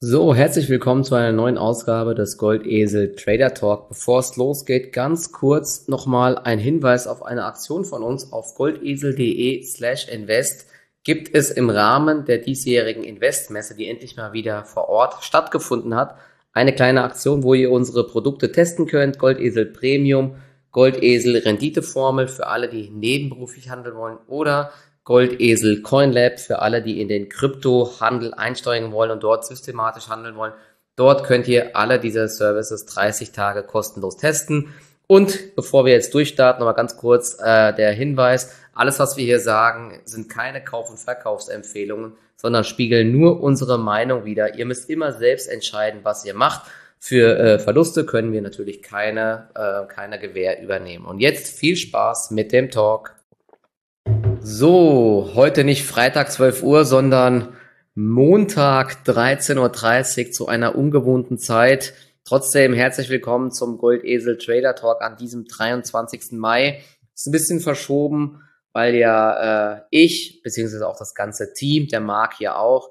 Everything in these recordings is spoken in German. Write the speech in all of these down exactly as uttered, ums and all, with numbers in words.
So, herzlich willkommen zu einer neuen Ausgabe des Goldesel Trader Talk. Bevor es losgeht, ganz kurz nochmal ein Hinweis auf eine Aktion von uns. Auf goldesel.de slash invest gibt es im Rahmen der diesjährigen Investmesse, die endlich mal wieder vor Ort stattgefunden hat, eine kleine Aktion, wo ihr unsere Produkte testen könnt. Goldesel Premium, Goldesel Renditeformel für alle, die nebenberuflich handeln wollen, oder Goldesel CoinLab für alle, die in den Kryptohandel einsteigen wollen und dort systematisch handeln wollen. Dort könnt ihr alle diese Services dreißig Tage kostenlos testen. Und bevor wir jetzt durchstarten, nochmal ganz kurz äh, der Hinweis: Alles, was wir hier sagen, sind keine Kauf- und Verkaufsempfehlungen, sondern spiegeln nur unsere Meinung wider. Ihr müsst immer selbst entscheiden, was ihr macht. Für äh, Verluste können wir natürlich keine, äh, keine Gewähr übernehmen. Und jetzt viel Spaß mit dem Talk. So, heute nicht Freitag zwölf Uhr, sondern Montag dreizehn Uhr dreißig zu einer ungewohnten Zeit. Trotzdem herzlich willkommen zum Goldesel Trader Talk an diesem dreiundzwanzigsten Mai. Ist ein bisschen verschoben, weil ja äh, ich, beziehungsweise auch das ganze Team, der Marc hier auch,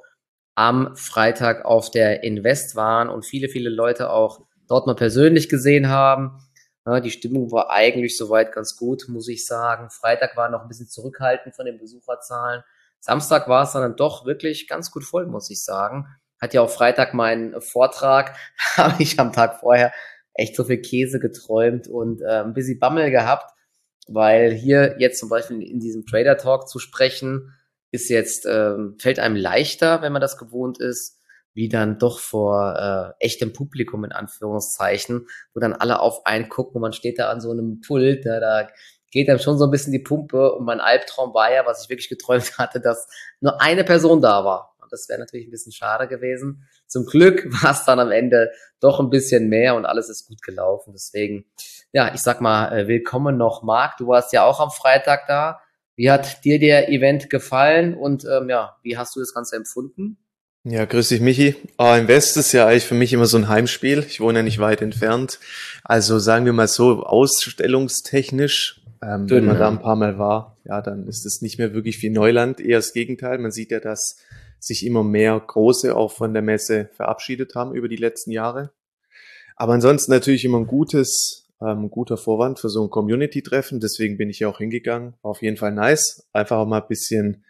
am Freitag auf der Invest waren und viele, viele Leute auch dort mal persönlich gesehen haben. Ja, die Stimmung war eigentlich soweit ganz gut, muss ich sagen. Freitag war noch ein bisschen zurückhaltend von den Besucherzahlen. Samstag war es dann doch wirklich ganz gut voll, muss ich sagen. Hat ja auch Freitag meinen Vortrag, habe ich am Tag vorher echt so viel Käse geträumt und äh, ein bisschen Bammel gehabt, weil hier jetzt zum Beispiel in diesem Trader Talk zu sprechen, ist jetzt, ähm, fällt einem leichter, wenn man das gewohnt ist, wie dann doch vor äh, echtem Publikum in Anführungszeichen, wo dann alle auf einen gucken und man steht da an so einem Pult, ne, da geht dann schon so ein bisschen die Pumpe und mein Albtraum war ja, was ich wirklich geträumt hatte, dass nur eine Person da war. Und das wäre natürlich ein bisschen schade gewesen. Zum Glück war es dann am Ende doch ein bisschen mehr und alles ist gut gelaufen. Deswegen, ja, ich sag mal, äh, willkommen noch, Marc. Du warst ja auch am Freitag da. Wie hat dir der Event gefallen und ähm, ja, wie hast du das Ganze empfunden? Ja, grüß dich, Michi. Ah, Invest ist ja eigentlich für mich immer so ein Heimspiel. Ich wohne ja nicht weit entfernt. Also sagen wir mal so, ausstellungstechnisch, ähm, wenn Dünn, man da ne? ein paar Mal war, ja, dann ist es nicht mehr wirklich viel Neuland, eher das Gegenteil. Man sieht ja, dass sich immer mehr Große auch von der Messe verabschiedet haben über die letzten Jahre. Aber ansonsten natürlich immer ein gutes, ähm, guter Vorwand für so ein Community-Treffen. Deswegen bin ich ja auch hingegangen. War auf jeden Fall nice. Einfach auch mal ein bisschen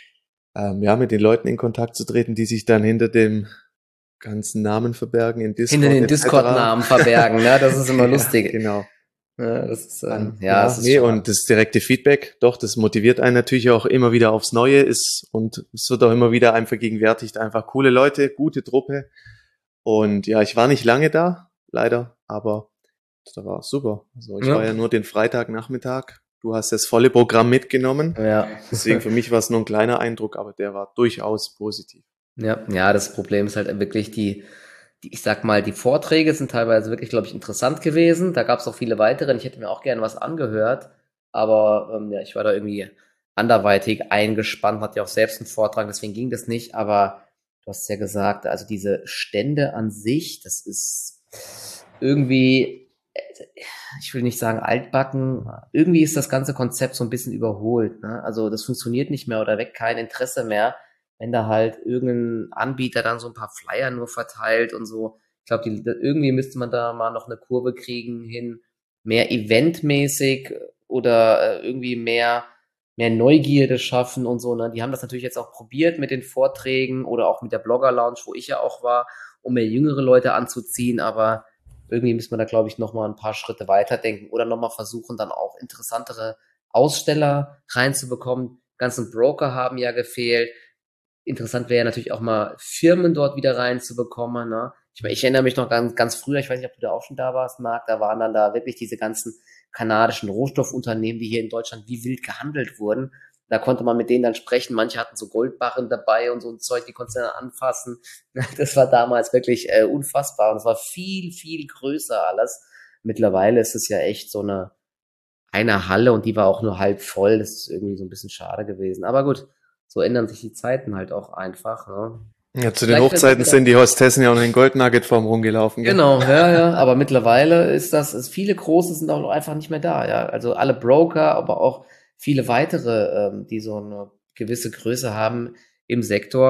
ähm, ja, mit den Leuten in Kontakt zu treten, die sich dann hinter dem ganzen Namen verbergen in Hinter Discord den et cetera. Discord-Namen verbergen, ne? Das ist immer Ja, lustig. genau. Ja, das ist, ähm, An, ja, ja, es ist nee, schon. und das direkte Feedback, doch, das motiviert einen natürlich auch immer wieder aufs Neue ist und es wird auch immer wieder einem vergegenwärtigt, einfach coole Leute, gute Truppe. Und ja, ich war nicht lange da, leider, aber da war super. Also ich Ja, war ja nur den Freitagnachmittag. Du hast das volle Programm mitgenommen. ja. Deswegen für mich war es nur ein kleiner Eindruck, aber der war durchaus positiv. Ja, ja, das Problem ist halt wirklich die, die, ich sag mal, die Vorträge sind teilweise wirklich, glaube ich, interessant gewesen. Da gab es auch viele weitere. Und ich hätte mir auch gerne was angehört, aber ähm, ja, ich war da irgendwie anderweitig eingespannt, hatte ja auch selbst einen Vortrag, deswegen ging das nicht. Aber du hast ja gesagt, also diese Stände an sich, das ist irgendwie, äh, ich will nicht sagen altbacken, irgendwie ist das ganze Konzept so ein bisschen überholt, ne? Also das funktioniert nicht mehr oder weckt kein Interesse mehr, wenn da halt irgendein Anbieter dann so ein paar Flyer nur verteilt und so. Ich glaube, die, irgendwie müsste man da mal noch eine Kurve kriegen hin, mehr eventmäßig oder äh, irgendwie mehr, mehr Neugierde schaffen und so. Ne? Die haben das natürlich jetzt auch probiert mit den Vorträgen oder auch mit der Blogger Lounge, wo ich ja auch war, um mehr jüngere Leute anzuziehen, aber irgendwie müssen wir da, glaube ich, noch mal ein paar Schritte weiterdenken oder noch mal versuchen, dann auch interessantere Aussteller reinzubekommen. Die ganzen Broker haben ja gefehlt. Interessant wäre ja natürlich auch mal Firmen dort wieder reinzubekommen. Ne? Ich, ich erinnere mich noch ganz, ganz früher, ich weiß nicht, ob du da auch schon da warst, Marc, da waren dann da wirklich diese ganzen kanadischen Rohstoffunternehmen, die hier in Deutschland wie wild gehandelt wurden. Da konnte man mit denen dann sprechen. Manche hatten so Goldbarren dabei und so ein Zeug, die konntest du dann anfassen. Das war damals wirklich äh, unfassbar und es war viel, viel größer alles. Mittlerweile ist es ja echt so eine, eine Halle und die war auch nur halb voll. Das ist irgendwie so ein bisschen schade gewesen. Aber gut, so ändern sich die Zeiten halt auch einfach. Ne? Ja, zu den Vielleicht wird es auch Hochzeiten wieder. sind die Hostessen ja auch in den Goldnugget-Form rumgelaufen, gell? Genau, ja, ja. Aber mittlerweile ist das, ist viele große sind auch einfach nicht mehr da. Ja, also alle Broker, aber auch viele weitere, ähm, die so eine gewisse Größe haben im Sektor.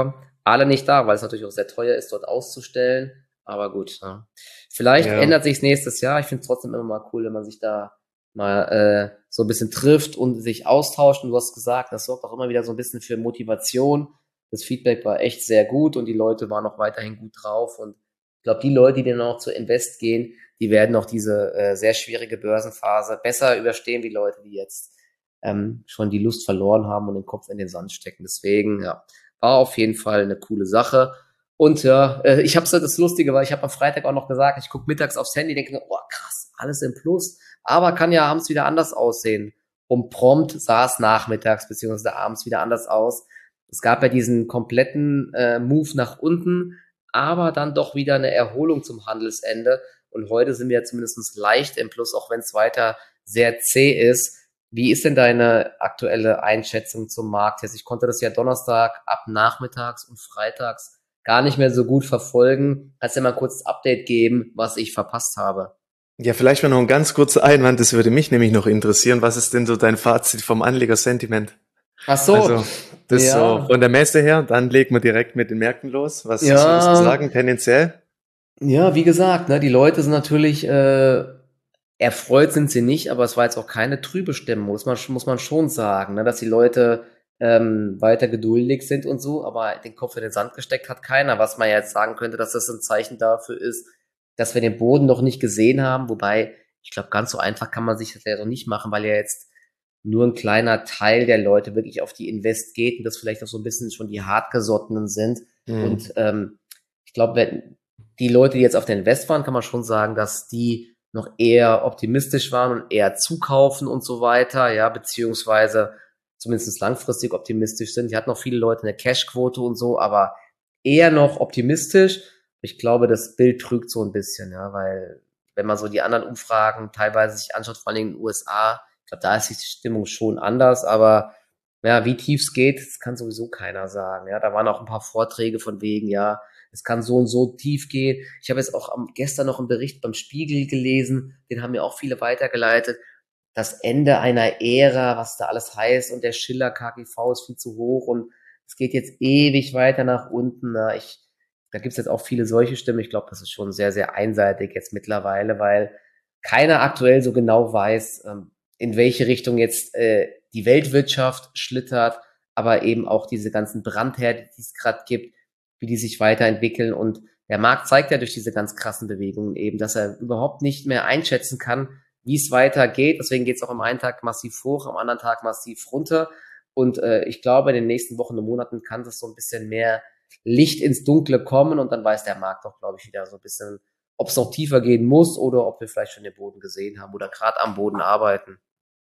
alle nicht da, weil es natürlich auch sehr teuer ist, dort auszustellen. Aber gut, ja. Vielleicht Ja. ändert sich nächstes Jahr. Ich finde es trotzdem immer mal cool, wenn man sich da mal äh, so ein bisschen trifft und sich austauscht. Und du hast gesagt, das sorgt auch immer wieder so ein bisschen für Motivation. Das Feedback war echt sehr gut und die Leute waren auch weiterhin gut drauf. Und ich glaube, die Leute, die dann auch zu Invest gehen, die werden auch diese äh, sehr schwierige Börsenphase besser überstehen, wie Leute, die jetzt ähm, schon die Lust verloren haben und den Kopf in den Sand stecken. Deswegen, ja, war auf jeden Fall eine coole Sache. Und ja, äh, ich habe das Lustige, weil ich habe am Freitag auch noch gesagt, ich gucke mittags aufs Handy, denke mir, oh krass, alles im Plus. Aber kann ja abends wieder anders aussehen. Und prompt sah es nachmittags beziehungsweise abends wieder anders aus. Es gab ja diesen kompletten äh, Move nach unten, aber dann doch wieder eine Erholung zum Handelsende. Und heute sind wir ja zumindest leicht im Plus, auch wenn es weiter sehr zäh ist. Wie ist denn deine aktuelle Einschätzung zum Markt jetzt? Ich konnte das ja Donnerstag ab nachmittags und freitags gar nicht mehr so gut verfolgen. Kannst du dir mal kurz das Update geben, was ich verpasst habe? Ja, vielleicht mal noch ein ganz kurzer Einwand, das würde mich nämlich noch interessieren. Was ist denn so dein Fazit vom Anlegersentiment? Ach so, Also, das so ja, von der Messe her, dann legen wir direkt mit den Märkten los. Was, was würdest du ja, sagen, tendenziell? ja, wie gesagt, ne, die Leute sind natürlich äh, erfreut sind sie nicht, aber es war jetzt auch keine trübe Stimmung, muss man, muss man schon sagen, ne, dass die Leute ähm, weiter geduldig sind und so, aber den Kopf in den Sand gesteckt hat keiner, was man ja jetzt sagen könnte, dass das ein Zeichen dafür ist, dass wir den Boden noch nicht gesehen haben, wobei ich glaube, ganz so einfach kann man sich das ja doch nicht machen, weil ja jetzt nur ein kleiner Teil der Leute wirklich auf die Invest geht und das vielleicht auch so ein bisschen schon die Hartgesottenen sind Hm. und ähm, ich glaube, wenn die Leute, die jetzt auf der Invest waren, kann man schon sagen, dass die noch eher optimistisch waren und eher zukaufen und so weiter, ja, beziehungsweise zumindest langfristig optimistisch sind. Die hatten noch viele Leute eine Cashquote und so, aber eher noch optimistisch. Ich glaube, das Bild trügt so ein bisschen, ja, weil wenn man so die anderen Umfragen teilweise sich anschaut, vor allem in den U S A, ich glaube, da ist die Stimmung schon anders, aber ja, wie tief es geht, das kann sowieso keiner sagen. Ja, da waren auch ein paar Vorträge von wegen, ja, es kann so und so tief gehen. Ich habe jetzt auch am, gestern noch einen Bericht beim Spiegel gelesen, den haben mir auch viele weitergeleitet. Das Ende einer Ära, was da alles heißt und der Schiller K G V ist viel zu hoch und es geht jetzt ewig weiter nach unten. Na, ich, da gibt's jetzt auch viele solche Stimmen. Ich glaube, das ist schon sehr, sehr einseitig jetzt mittlerweile, weil keiner aktuell so genau weiß, ähm, in welche Richtung jetzt äh, die Weltwirtschaft schlittert, aber eben auch diese ganzen Brandherde, die es gerade gibt, wie die sich weiterentwickeln. Und der Markt zeigt ja durch diese ganz krassen Bewegungen eben, dass er überhaupt nicht mehr einschätzen kann, wie es weitergeht. Deswegen geht es auch am einen Tag massiv hoch, am anderen Tag massiv runter. Und äh, ich glaube, in den nächsten Wochen und Monaten kann das so ein bisschen mehr Licht ins Dunkle kommen und dann weiß der Markt auch, glaube ich, wieder so ein bisschen, ob es noch tiefer gehen muss oder ob wir vielleicht schon den Boden gesehen haben oder gerade am Boden arbeiten.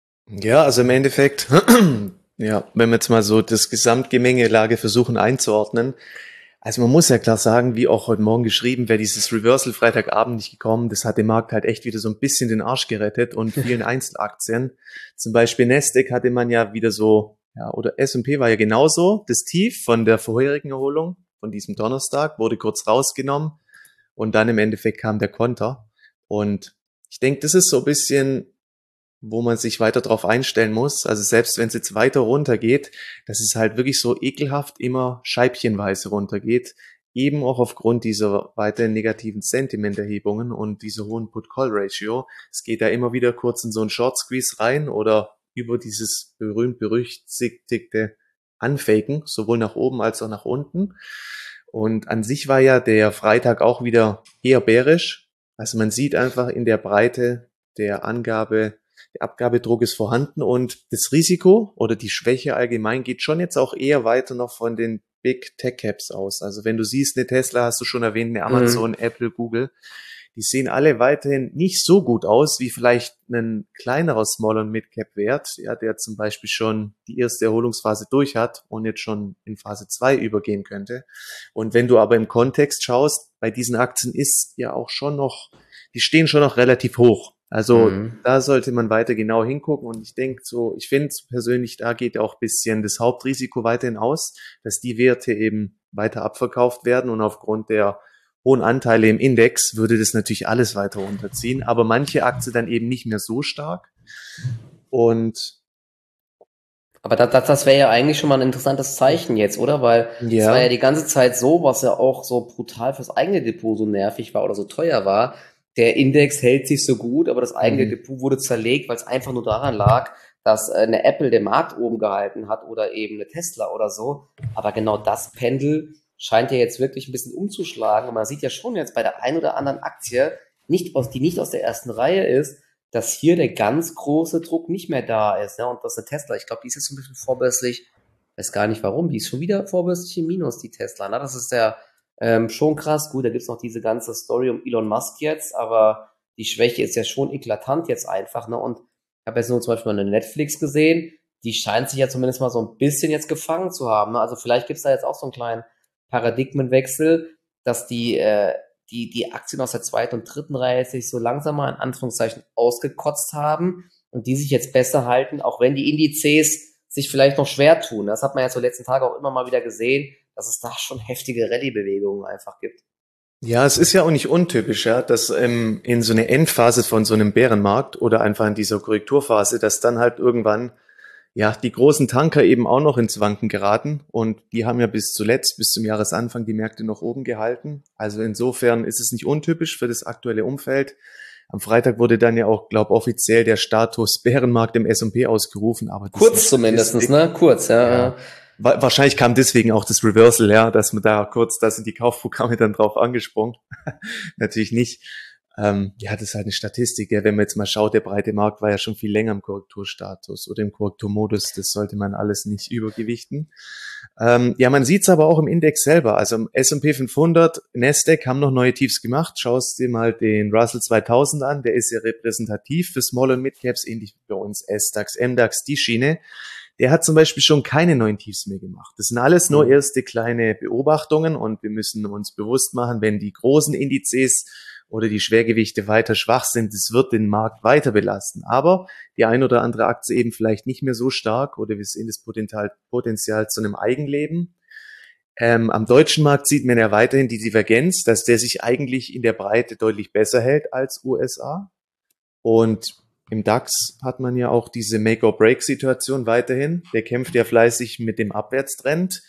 Ja, also im Endeffekt, ja, wenn wir jetzt mal so das Gesamtgemengelage versuchen einzuordnen. Also man muss ja klar sagen, wie auch heute Morgen geschrieben, wäre dieses Reversal Freitagabend nicht gekommen, das hat dem Markt halt echt wieder so ein bisschen den Arsch gerettet und vielen Einzelaktien. Zum Beispiel Nasdaq hatte man ja wieder so, ja, oder S und P war ja genauso, das Tief von der vorherigen Erholung, von diesem Donnerstag, wurde kurz rausgenommen und dann im Endeffekt kam der Konter. Und ich denke, das ist so ein bisschen, wo man sich weiter drauf einstellen muss. Also selbst wenn es jetzt weiter runtergeht, dass es halt wirklich so ekelhaft immer scheibchenweise runtergeht, eben auch aufgrund dieser weiteren negativen Sentimenterhebungen und dieser hohen Put-Call-Ratio. Es geht da immer wieder kurz in so einen Short-Squeeze rein oder über dieses berühmt-berüchtigte Unfaken, sowohl nach oben als auch nach unten. Und an sich war ja der Freitag auch wieder eher bärisch. Also man sieht einfach in der Breite der Angabe, der Abgabedruck ist vorhanden und das Risiko oder die Schwäche allgemein geht schon jetzt auch eher weiter noch von den Big Tech Caps aus. Also wenn du siehst, eine Tesla hast du schon erwähnt, eine Amazon, Mhm. Apple, Google, die sehen alle weiterhin nicht so gut aus wie vielleicht ein kleinerer Small- und Mid-Cap-Wert, ja, der zum Beispiel schon die erste Erholungsphase durch hat und jetzt schon in Phase zwei übergehen könnte. Und wenn du aber im Kontext schaust, bei diesen Aktien ist ja auch schon noch, die stehen schon noch relativ hoch. Also Mhm. da sollte man weiter genau hingucken und ich denke so, ich finde persönlich, da geht auch ein bisschen das Hauptrisiko weiterhin aus, dass die Werte eben weiter abverkauft werden und aufgrund der hohen Anteile im Index würde das natürlich alles weiter runterziehen, aber manche Aktien dann eben nicht mehr so stark und Aber das, das, das wäre ja eigentlich schon mal ein interessantes Zeichen jetzt, oder? Weil es war ja Ja, die ganze Zeit so, was ja auch so brutal fürs eigene Depot so nervig war oder so teuer war. Der Index hält sich so gut, aber das eigene mhm. Depot wurde zerlegt, weil es einfach nur daran lag, dass äh, eine Apple den Markt oben gehalten hat oder eben eine Tesla oder so. Aber genau das Pendel scheint ja jetzt wirklich ein bisschen umzuschlagen. Und man sieht ja schon jetzt bei der einen oder anderen Aktie, nicht aus, die nicht aus der ersten Reihe ist, dass hier der ganz große Druck nicht mehr da ist. Ja, und das ist eine Tesla. Ich glaube, die ist jetzt so ein bisschen vorbörslich. Weiß gar nicht warum. Die ist schon wieder vorbörslich im Minus, die Tesla. Ne? Das ist ja ähm, schon krass. Gut, da gibt's noch diese ganze Story um Elon Musk jetzt, aber die Schwäche ist ja schon eklatant jetzt einfach. Ne? Und ich habe jetzt nur zum Beispiel mal eine Netflix gesehen. Die scheint sich ja zumindest mal so ein bisschen jetzt gefangen zu haben. Ne? Also vielleicht gibt's da jetzt auch so einen kleinen Paradigmenwechsel, dass die äh, die, die Aktien aus der zweiten und dritten Reihe sich so langsam mal in Anführungszeichen ausgekotzt haben und die sich jetzt besser halten, auch wenn die Indizes sich vielleicht noch schwer tun. Das hat man ja so letzten Tage auch immer mal wieder gesehen, dass es da schon heftige Rallye-Bewegungen einfach gibt. Ja, es ist ja auch nicht untypisch, ja, dass ähm, in so eine Endphase von so einem Bärenmarkt oder einfach in dieser Korrekturphase, dass dann halt irgendwann ja die großen Tanker eben auch noch ins Wanken geraten und die haben ja bis zuletzt, bis zum Jahresanfang die Märkte noch oben gehalten. Also insofern ist es nicht untypisch für das aktuelle Umfeld. Am Freitag wurde dann ja auch, glaube offiziell der Status Bärenmarkt im S und P ausgerufen, aber das ist eine Kurz zumindestens, Statistik. ne? Kurz, ja. Ja, wa wahrscheinlich kam deswegen auch das Reversal, ja, dass man da kurz, da sind die Kaufprogramme dann drauf angesprungen. Natürlich nicht. Ähm, ja, das ist halt eine Statistik. Ja. Wenn man jetzt mal schaut, der breite Markt war ja schon viel länger im Korrekturstatus oder im Korrekturmodus. Das sollte man alles nicht übergewichten. Ähm, ja, man sieht es aber auch im Index selber. Also im S und P fünfhundert, Nasdaq haben noch neue Tiefs gemacht. Schaust dir mal den Russell zweitausend an. Der ist ja repräsentativ für Small- und Mid-Caps, ähnlich wie bei uns S-DAX, M-DAX, die Schiene. Der hat zum Beispiel schon keine neuen Tiefs mehr gemacht. Das sind alles nur Mhm. erste kleine Beobachtungen und wir müssen uns bewusst machen, wenn die großen Indizes oder die Schwergewichte weiter schwach sind, das wird den Markt weiter belasten. Aber die ein oder andere Aktie eben vielleicht nicht mehr so stark oder wir sehen das Potenzial, Potenzial zu einem Eigenleben. Ähm, am deutschen Markt sieht man ja weiterhin die Divergenz, dass der sich eigentlich in der Breite deutlich besser hält als U S A. Und im DAX hat man ja auch diese Make-or-Break-Situation weiterhin. Der kämpft ja fleißig mit dem Abwärtstrend.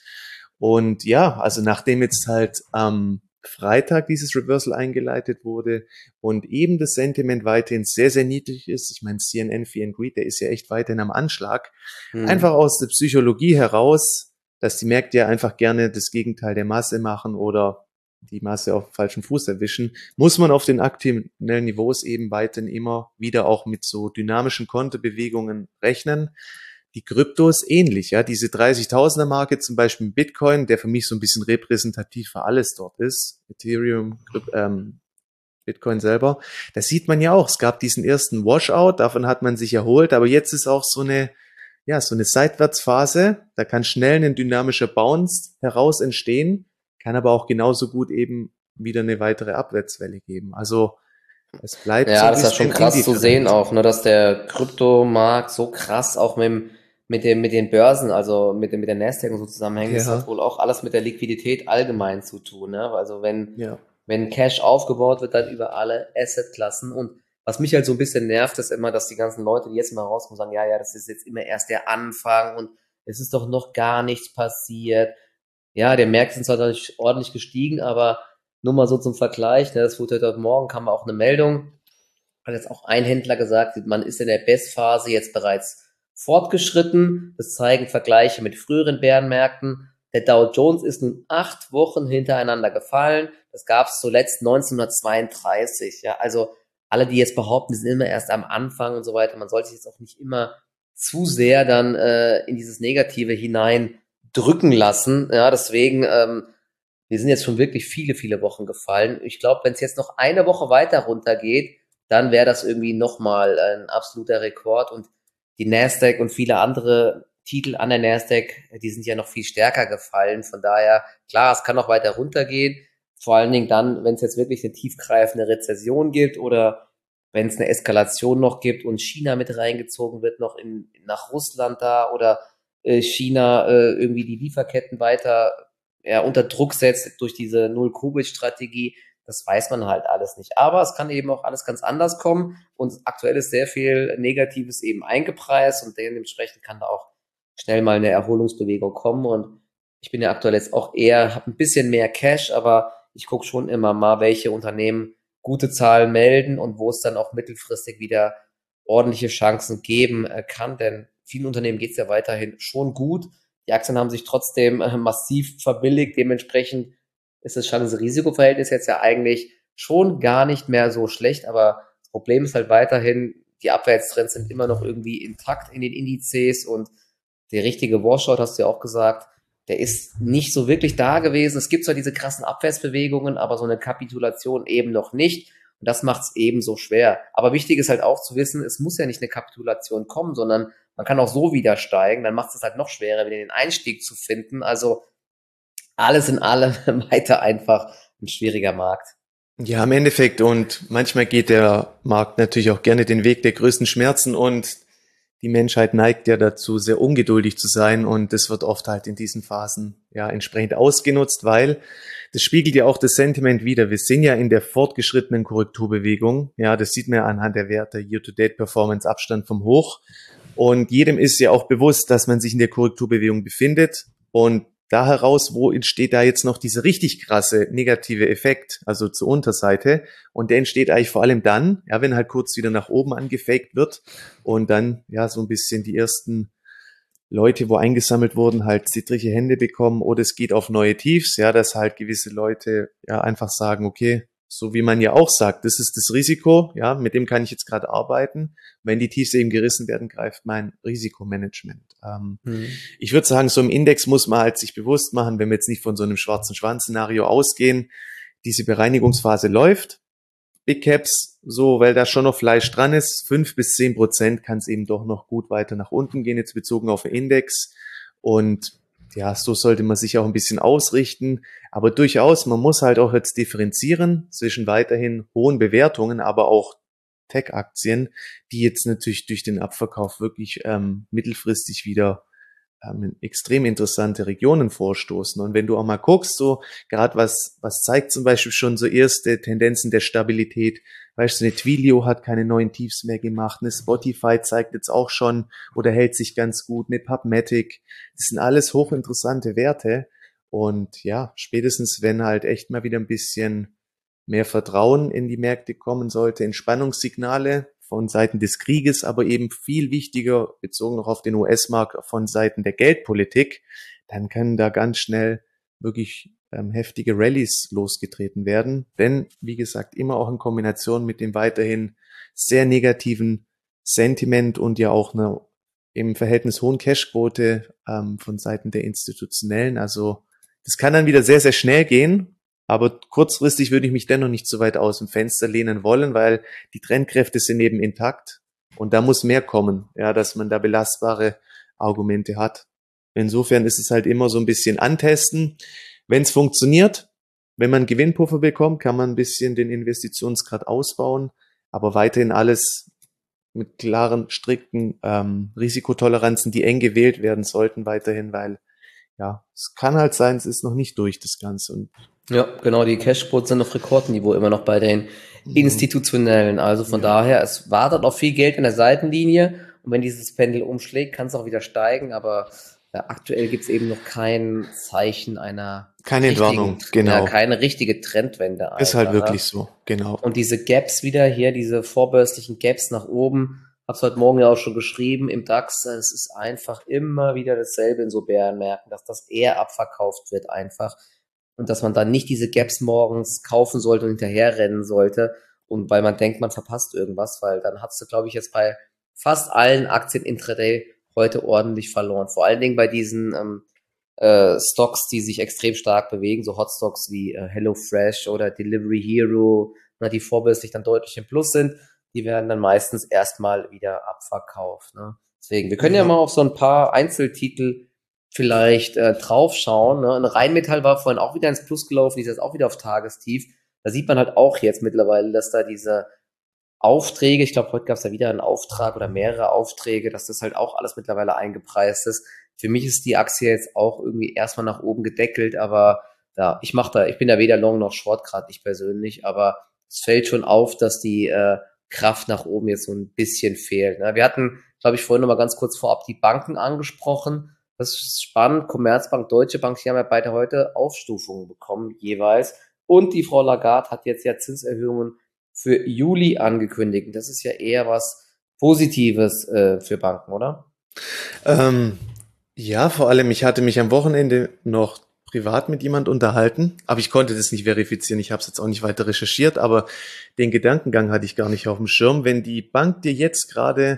Und ja, also nachdem jetzt halt am Freitag dieses Reversal eingeleitet wurde und eben das Sentiment weiterhin sehr, sehr niedrig ist, ich meine, C N N, Fear and Greed, der ist ja echt weiterhin am Anschlag, einfach Mhm. aus der Psychologie heraus, dass die Märkte ja einfach gerne das Gegenteil der Masse machen oder die Masse auf falschen Fuß erwischen, muss man auf den aktuellen Niveaus eben weiterhin immer wieder auch mit so dynamischen Kontobewegungen rechnen. Die Kryptos ähnlich, ja, diese dreißigtausender Marke zum Beispiel Bitcoin, der für mich so ein bisschen repräsentativ für alles dort ist, Ethereum, ähm, Bitcoin selber, das sieht man ja auch. Es gab diesen ersten Washout, davon hat man sich erholt, aber jetzt ist auch so eine, ja, so eine Seitwärtsphase. Da kann schnell ein dynamischer Bounce heraus entstehen, kann aber auch genauso gut eben wieder eine weitere Abwärtswelle geben. Also es bleibt so Ja, ein das ist ja schon bisschen krass zu sehen indifferent. auch, ne, dass der Kryptomarkt so krass auch mit dem, mit dem, mit den Börsen, also mit dem, mit der Nasdaq und so zusammenhängt. Das hat Ja, wohl auch alles mit der Liquidität allgemein zu tun, ne? Also wenn, ja. wenn Cash aufgebaut wird, dann über alle Assetklassen. Und was mich halt so ein bisschen nervt, ist immer, dass die ganzen Leute, die jetzt mal rauskommen, sagen, ja, ja, das ist jetzt immer erst der Anfang und es ist doch noch gar nichts passiert. Ja, der Märkte sind zwar dadurch ordentlich gestiegen, aber nur mal so zum Vergleich, ne, das wurde heute Morgen, kam auch eine Meldung, hat jetzt auch ein Händler gesagt, man ist in der Bestphase jetzt bereits fortgeschritten. Das zeigen Vergleiche mit früheren Bärenmärkten. Der Dow Jones ist nun acht Wochen hintereinander gefallen. Das gab es zuletzt neunzehnhundertzweiunddreißig. Ja, also alle, die jetzt behaupten, die sind immer erst am Anfang und so weiter, man sollte sich jetzt auch nicht immer zu sehr dann äh, in dieses Negative hinein drücken lassen. Ja, deswegen, ähm, wir sind jetzt schon wirklich viele, viele Wochen gefallen. Ich glaube, wenn es jetzt noch eine Woche weiter runtergeht, dann wäre das irgendwie nochmal ein absoluter Rekord. Und die Nasdaq und viele andere Titel an der Nasdaq, die sind ja noch viel stärker gefallen. Von daher, klar, es kann noch weiter runtergehen. Vor allen Dingen dann, wenn es jetzt wirklich eine tiefgreifende Rezession gibt oder wenn es eine Eskalation noch gibt und China mit reingezogen wird, noch in, nach Russland da oder äh, China äh, irgendwie die Lieferketten weiter ja, unter Druck setzt durch diese Null-Covid-Strategie. Das weiß man halt alles nicht. Aber es kann eben auch alles ganz anders kommen und aktuell ist sehr viel Negatives eben eingepreist und dementsprechend kann da auch schnell mal eine Erholungsbewegung kommen. Und ich bin ja aktuell jetzt auch eher, habe ein bisschen mehr Cash, aber ich gucke schon immer mal, welche Unternehmen gute Zahlen melden und wo es dann auch mittelfristig wieder ordentliche Chancen geben äh, kann. Denn vielen Unternehmen geht es ja weiterhin schon gut. Die Aktien haben sich trotzdem äh, massiv verbilligt. Dementsprechend ist das Chance-Risiko-Verhältnis jetzt ja eigentlich schon gar nicht mehr so schlecht. Aber das Problem ist halt weiterhin, die Abwärtstrends sind immer noch irgendwie intakt in den Indizes und der richtige Washout, hast du ja auch gesagt, der ist nicht so wirklich da gewesen. Es gibt zwar diese krassen Abwärtsbewegungen, aber so eine Kapitulation eben noch nicht. Und das macht es eben so schwer. Aber wichtig ist halt auch zu wissen, es muss ja nicht eine Kapitulation kommen, sondern man kann auch so wieder steigen. Dann macht es halt noch schwerer, wieder den Einstieg zu finden. Also alles in allem weiter einfach ein schwieriger Markt. Ja, im Endeffekt. Und manchmal geht der Markt natürlich auch gerne den Weg der größten Schmerzen und die Menschheit neigt ja dazu, sehr ungeduldig zu sein und das wird oft halt in diesen Phasen ja entsprechend ausgenutzt, weil das spiegelt ja auch das Sentiment wider. Wir sind ja in der fortgeschrittenen Korrekturbewegung. Ja, das sieht man ja anhand der Werte Year-to-Date-Performance, Abstand vom Hoch. Und jedem ist ja auch bewusst, dass man sich in der Korrekturbewegung befindet und da heraus, wo entsteht da jetzt noch dieser richtig krasse negative Effekt, also zur Unterseite. Und der entsteht eigentlich vor allem dann, ja, wenn halt kurz wieder nach oben angefakt wird und dann ja so ein bisschen die ersten Leute, wo eingesammelt wurden, halt zittrige Hände bekommen oder es geht auf neue Tiefs, ja, dass halt gewisse Leute ja einfach sagen, okay, so wie man ja auch sagt, das ist das Risiko, ja, mit dem kann ich jetzt gerade arbeiten. Wenn die Tiefs eben gerissen werden, greift mein Risikomanagement. Ähm, mhm. Ich würde sagen, so im Index muss man halt sich bewusst machen, wenn wir jetzt nicht von so einem schwarzen Schwanz-Szenario ausgehen, diese Bereinigungsphase läuft. Big Caps, so, weil da schon noch Fleisch dran ist, fünf bis zehn Prozent kann es eben doch noch gut weiter nach unten gehen, jetzt bezogen auf den Index. Und ja, so sollte man sich auch ein bisschen ausrichten. Aber durchaus, man muss halt auch jetzt differenzieren zwischen weiterhin hohen Bewertungen, aber auch Tech-Aktien, die jetzt natürlich durch den Abverkauf wirklich ähm, mittelfristig wieder ähm, in extrem interessante Regionen vorstoßen. Und wenn du auch mal guckst, so gerade was was zeigt zum Beispiel schon so erste Tendenzen der Stabilität, weißt du, eine Twilio hat keine neuen Tiefs mehr gemacht, eine Spotify zeigt jetzt auch schon oder hält sich ganz gut, eine PubMatic, das sind alles hochinteressante Werte. Und ja, spätestens wenn halt echt mal wieder ein bisschen mehr Vertrauen in die Märkte kommen sollte, Entspannungssignale von Seiten des Krieges, aber eben viel wichtiger, bezogen noch auf den U S-Markt, von Seiten der Geldpolitik, dann können da ganz schnell wirklich ähm, heftige Rallyes losgetreten werden. Denn, wie gesagt, immer auch in Kombination mit dem weiterhin sehr negativen Sentiment und ja auch einer im Verhältnis hohen Cashquote ähm, von Seiten der Institutionellen. Also das kann dann wieder sehr, sehr schnell gehen. Aber kurzfristig würde ich mich dennoch nicht so weit aus dem Fenster lehnen wollen, weil die Trendkräfte sind eben intakt und da muss mehr kommen, ja, dass man da belastbare Argumente hat. Insofern ist es halt immer so ein bisschen antesten. Wenn es funktioniert, wenn man Gewinnpuffer bekommt, kann man ein bisschen den Investitionsgrad ausbauen, aber weiterhin alles mit klaren, strikten ähm, Risikotoleranzen, die eng gewählt werden sollten, weiterhin, weil ja, es kann halt sein, es ist noch nicht durch, das Ganze. Und ja, genau, die Cashquotes sind auf Rekordniveau immer noch bei den institutionellen. Also von ja. daher, es wartet auf viel Geld in der Seitenlinie und wenn dieses Pendel umschlägt, kann es auch wieder steigen, aber ja, aktuell gibt es eben noch kein Zeichen einer keine Entwarnung, genau. Ja, keine richtige Trendwende. Einfach, ist halt wirklich so, genau. Und diese Gaps wieder hier, diese vorbörslichen Gaps nach oben, hab's heute Morgen ja auch schon geschrieben, im DAX, es ist einfach immer wieder dasselbe in so Bärenmärkten, dass das eher abverkauft wird einfach und dass man dann nicht diese Gaps morgens kaufen sollte und hinterherrennen sollte und weil man denkt, man verpasst irgendwas, weil dann hast du, glaube ich, jetzt bei fast allen Aktien intraday heute ordentlich verloren. Vor allen Dingen bei diesen ähm, äh, Stocks, die sich extrem stark bewegen, so Hotstocks wie äh, HelloFresh oder Delivery Hero, na, die vorbörslich dann deutlich im Plus sind, die werden dann meistens erstmal wieder abverkauft. Ne? Deswegen, wir können ja. ja mal auf so ein paar Einzeltitel vielleicht äh, draufschauen. Ne? Ein Rheinmetall war vorhin auch wieder ins Plus gelaufen, die ist jetzt auch wieder auf Tagestief. Da sieht man halt auch jetzt mittlerweile, dass da diese Aufträge, ich glaube, heute gab es ja wieder einen Auftrag oder mehrere Aufträge, dass das halt auch alles mittlerweile eingepreist ist. Für mich ist die Aktie jetzt auch irgendwie erstmal nach oben gedeckelt, aber ja, ich mache da, ich bin da weder Long noch Short gerade, ich persönlich, aber es fällt schon auf, dass die äh, Kraft nach oben jetzt so ein bisschen fehlt. Ne? Wir hatten glaube ich, vorhin noch mal ganz kurz vorab die Banken angesprochen. Das ist spannend. Commerzbank, Deutsche Bank, die haben ja beide heute Aufstufungen bekommen, jeweils. Und die Frau Lagarde hat jetzt ja Zinserhöhungen für Juli angekündigt. Das ist ja eher was Positives äh, für Banken, oder? Ähm, ja, vor allem, ich hatte mich am Wochenende noch privat mit jemand unterhalten, aber ich konnte das nicht verifizieren. Ich habe es jetzt auch nicht weiter recherchiert, aber den Gedankengang hatte ich gar nicht auf dem Schirm. Wenn die Bank dir jetzt gerade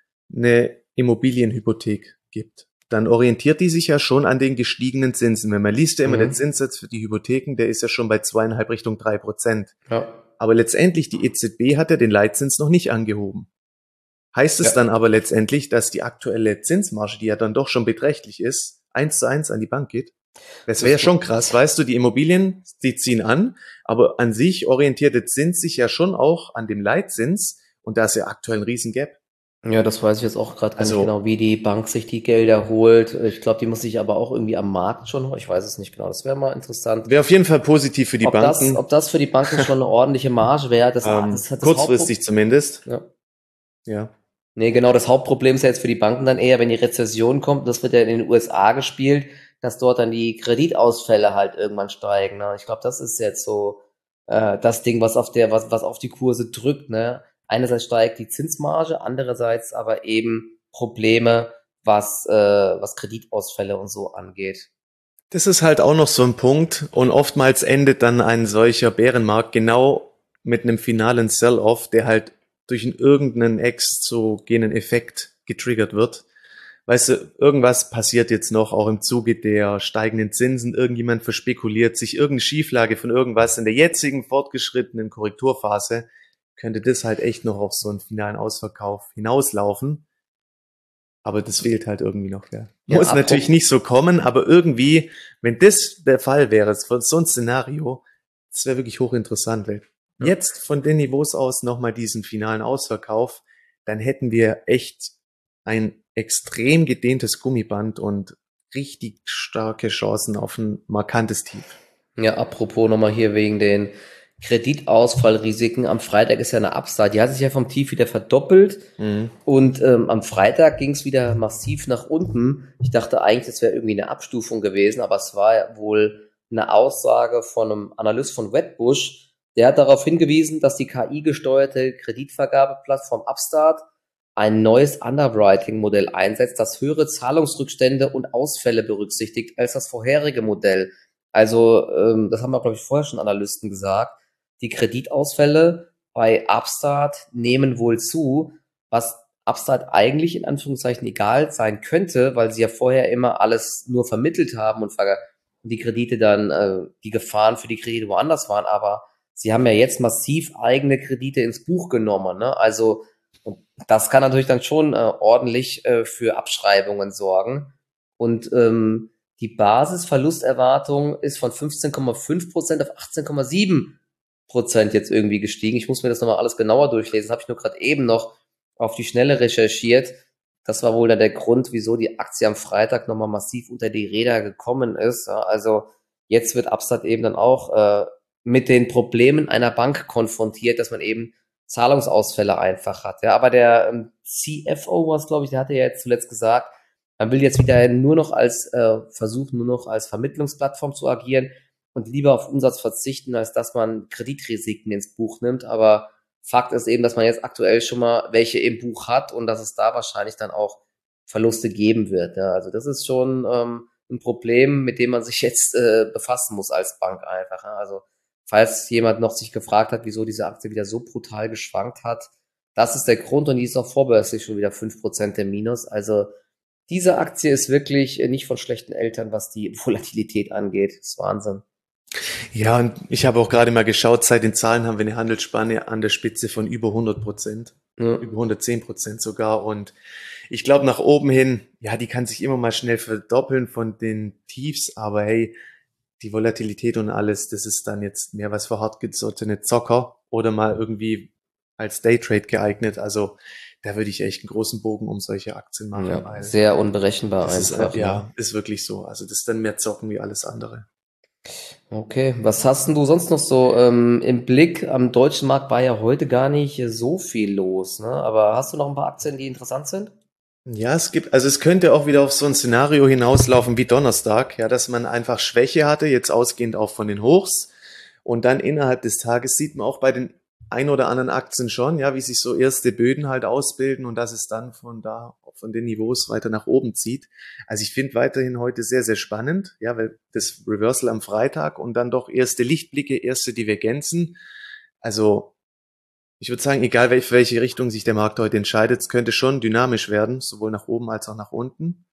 eine Immobilienhypothek gibt, dann orientiert die sich ja schon an den gestiegenen Zinsen. Wenn man liest ja immer, Mhm. der Zinssatz für die Hypotheken, der ist ja schon bei zweieinhalb Richtung drei Prozent. Ja. Aber letztendlich, die E Z B hat ja den Leitzins noch nicht angehoben. Heißt es Ja. dann aber letztendlich, dass die aktuelle Zinsmarge, die ja dann doch schon beträchtlich ist, eins zu eins an die Bank geht? Das wäre ja schon krass, weißt du, die Immobilien, die ziehen an, aber an sich orientiert der Zins sich ja schon auch an dem Leitzins und da ist ja aktuell ein Riesengap. Ja, das weiß ich jetzt auch gerade gar Also- nicht genau, wie die Bank sich die Gelder holt. Ich glaube, die muss sich aber auch irgendwie am Markt schon, ich weiß es nicht genau. Das wäre mal interessant. Wäre auf jeden Fall positiv für die ob Banken, das, ob das für die Banken schon eine ordentliche Marge wäre, das, ähm, das hat das kurzfristig zumindest. Hauptpro- Ja. Ja. Nee, genau, das Hauptproblem ist ja jetzt für die Banken dann eher, wenn die Rezession kommt, das wird ja in den U S A gespielt, dass dort dann die Kreditausfälle halt irgendwann steigen. Ne? Ich glaube, das ist jetzt so äh, das Ding, was auf der, was, was auf die Kurse drückt. Ne? Einerseits steigt die Zinsmarge, andererseits aber eben Probleme, was, äh, was Kreditausfälle und so angeht. Das ist halt auch noch so ein Punkt und oftmals endet dann ein solcher Bärenmarkt genau mit einem finalen Sell-off, der halt durch einen irgendeinen exogenen Effekt getriggert wird. Weißt du, irgendwas passiert jetzt noch, auch im Zuge der steigenden Zinsen, irgendjemand verspekuliert sich irgendeine Schieflage von irgendwas in der jetzigen fortgeschrittenen Korrekturphase, könnte das halt echt noch auf so einen finalen Ausverkauf hinauslaufen. Aber das fehlt halt irgendwie noch. Ja. Ja, Muss apropos- natürlich nicht so kommen, aber irgendwie, wenn das der Fall wäre, von so ein Szenario, das wäre wirklich hochinteressant. Weil Ja. jetzt von den Niveaus aus nochmal diesen finalen Ausverkauf, dann hätten wir echt ein extrem gedehntes Gummiband und richtig starke Chancen auf ein markantes Tief. Ja, apropos nochmal hier wegen den Kreditausfallrisiken. Am Freitag ist ja eine Upside. Die hat sich ja vom Tief wieder verdoppelt. Mhm. Und ähm, am Freitag ging es wieder massiv nach unten. Ich dachte eigentlich, das wäre irgendwie eine Abstufung gewesen, aber es war ja wohl eine Aussage von einem Analyst von Wedbush. Der hat darauf hingewiesen, dass die K I-gesteuerte Kreditvergabeplattform Upstart ein neues Underwriting-Modell einsetzt, das höhere Zahlungsrückstände und Ausfälle berücksichtigt als das vorherige Modell. Also, ähm, das haben wir, glaube ich, vorher schon Analysten gesagt. Die Kreditausfälle bei Upstart nehmen wohl zu, was Upstart eigentlich in Anführungszeichen egal sein könnte, weil sie ja vorher immer alles nur vermittelt haben und ver- die Kredite dann, äh, die Gefahren für die Kredite woanders waren. Aber sie haben ja jetzt massiv eigene Kredite ins Buch genommen. Ne? Also, und das kann natürlich dann schon äh, ordentlich äh, für Abschreibungen sorgen. Und ähm, die Basisverlusterwartung ist von fünfzehn Komma fünf Prozent auf achtzehn Komma sieben Prozent jetzt irgendwie gestiegen. Ich muss mir das nochmal alles genauer durchlesen. Das habe ich nur gerade eben noch auf die Schnelle recherchiert. Das war wohl dann der Grund, wieso die Aktie am Freitag nochmal massiv unter die Räder gekommen ist. Ja, also jetzt wird Upstart eben dann auch äh, mit den Problemen einer Bank konfrontiert, dass man eben Zahlungsausfälle einfach hat. Ja, aber der ähm, C F O was, glaube ich, der hatte ja jetzt zuletzt gesagt, man will jetzt wieder nur noch als äh, versuchen, nur noch als Vermittlungsplattform zu agieren und lieber auf Umsatz verzichten, als dass man Kreditrisiken ins Buch nimmt. Aber Fakt ist eben, dass man jetzt aktuell schon mal welche im Buch hat und dass es da wahrscheinlich dann auch Verluste geben wird. Ja, also das ist schon ähm, ein Problem, mit dem man sich jetzt äh, befassen muss als Bank einfach. Ja. Also falls jemand noch sich gefragt hat, wieso diese Aktie wieder so brutal geschwankt hat, das ist der Grund und die ist auch vorbörslich schon wieder fünf Prozent im Minus. Also diese Aktie ist wirklich nicht von schlechten Eltern, was die Volatilität angeht. Das ist Wahnsinn. Ja, und ich habe auch gerade mal geschaut, seit den Zahlen haben wir eine Handelsspanne an der Spitze von über hundert Prozent, Ja. über hundertzehn Prozent sogar. Und ich glaube, nach oben hin, ja, die kann sich immer mal schnell verdoppeln von den Tiefs, aber hey, die Volatilität und alles, das ist dann jetzt mehr was für hartgesottene Zocker oder mal irgendwie als Daytrade geeignet. Also da würde ich echt einen großen Bogen um solche Aktien machen. Ja, weil sehr unberechenbar das ist, einfach. äh, ne? ja, ist wirklich so. Also das ist dann mehr Zocken wie alles andere. Okay, was hast denn du sonst noch so ähm, im Blick? Am deutschen Markt war ja heute gar nicht so viel los, ne? Aber hast du noch ein paar Aktien, die interessant sind? Ja, es gibt, also es könnte auch wieder auf so ein Szenario hinauslaufen wie Donnerstag, ja, dass man einfach Schwäche hatte, jetzt ausgehend auch von den Hochs. Und dann innerhalb des Tages sieht man auch bei den ein oder anderen Aktien schon, ja, wie sich so erste Böden halt ausbilden und dass es dann von da, von den Niveaus weiter nach oben zieht. Also ich finde weiterhin heute sehr, sehr spannend, ja, weil das Reversal am Freitag und dann doch erste Lichtblicke, erste Divergenzen. Also ich würde sagen, egal welche, welche Richtung sich der Markt heute entscheidet, es könnte schon dynamisch werden, sowohl nach oben als auch nach unten.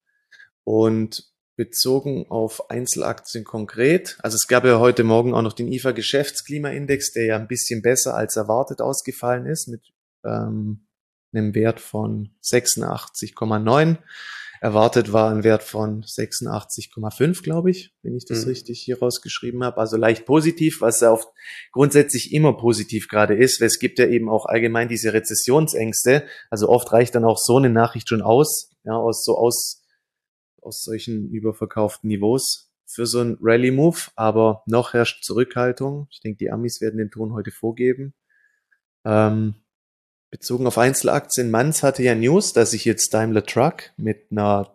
Und bezogen auf Einzelaktien konkret, also es gab ja heute Morgen auch noch den I F A-Geschäftsklimaindex, der ja ein bisschen besser als erwartet ausgefallen ist, mit ähm, einem Wert von sechsundachtzig Komma neun. Erwartet war ein Wert von sechsundachtzig Komma fünf, glaube ich, wenn ich das Mhm. richtig hier rausgeschrieben habe. Also leicht positiv, was ja auf grundsätzlich immer positiv gerade ist, weil es gibt ja eben auch allgemein diese Rezessionsängste. Also oft reicht dann auch so eine Nachricht schon aus, ja, aus so aus aus solchen überverkauften Niveaus für so einen Rally-Move, aber noch herrscht Zurückhaltung. Ich denke, die Amis werden den Ton heute vorgeben. Ähm, bezogen auf Einzelaktien, Manz hatte ja News, dass sich jetzt Daimler Truck mit einer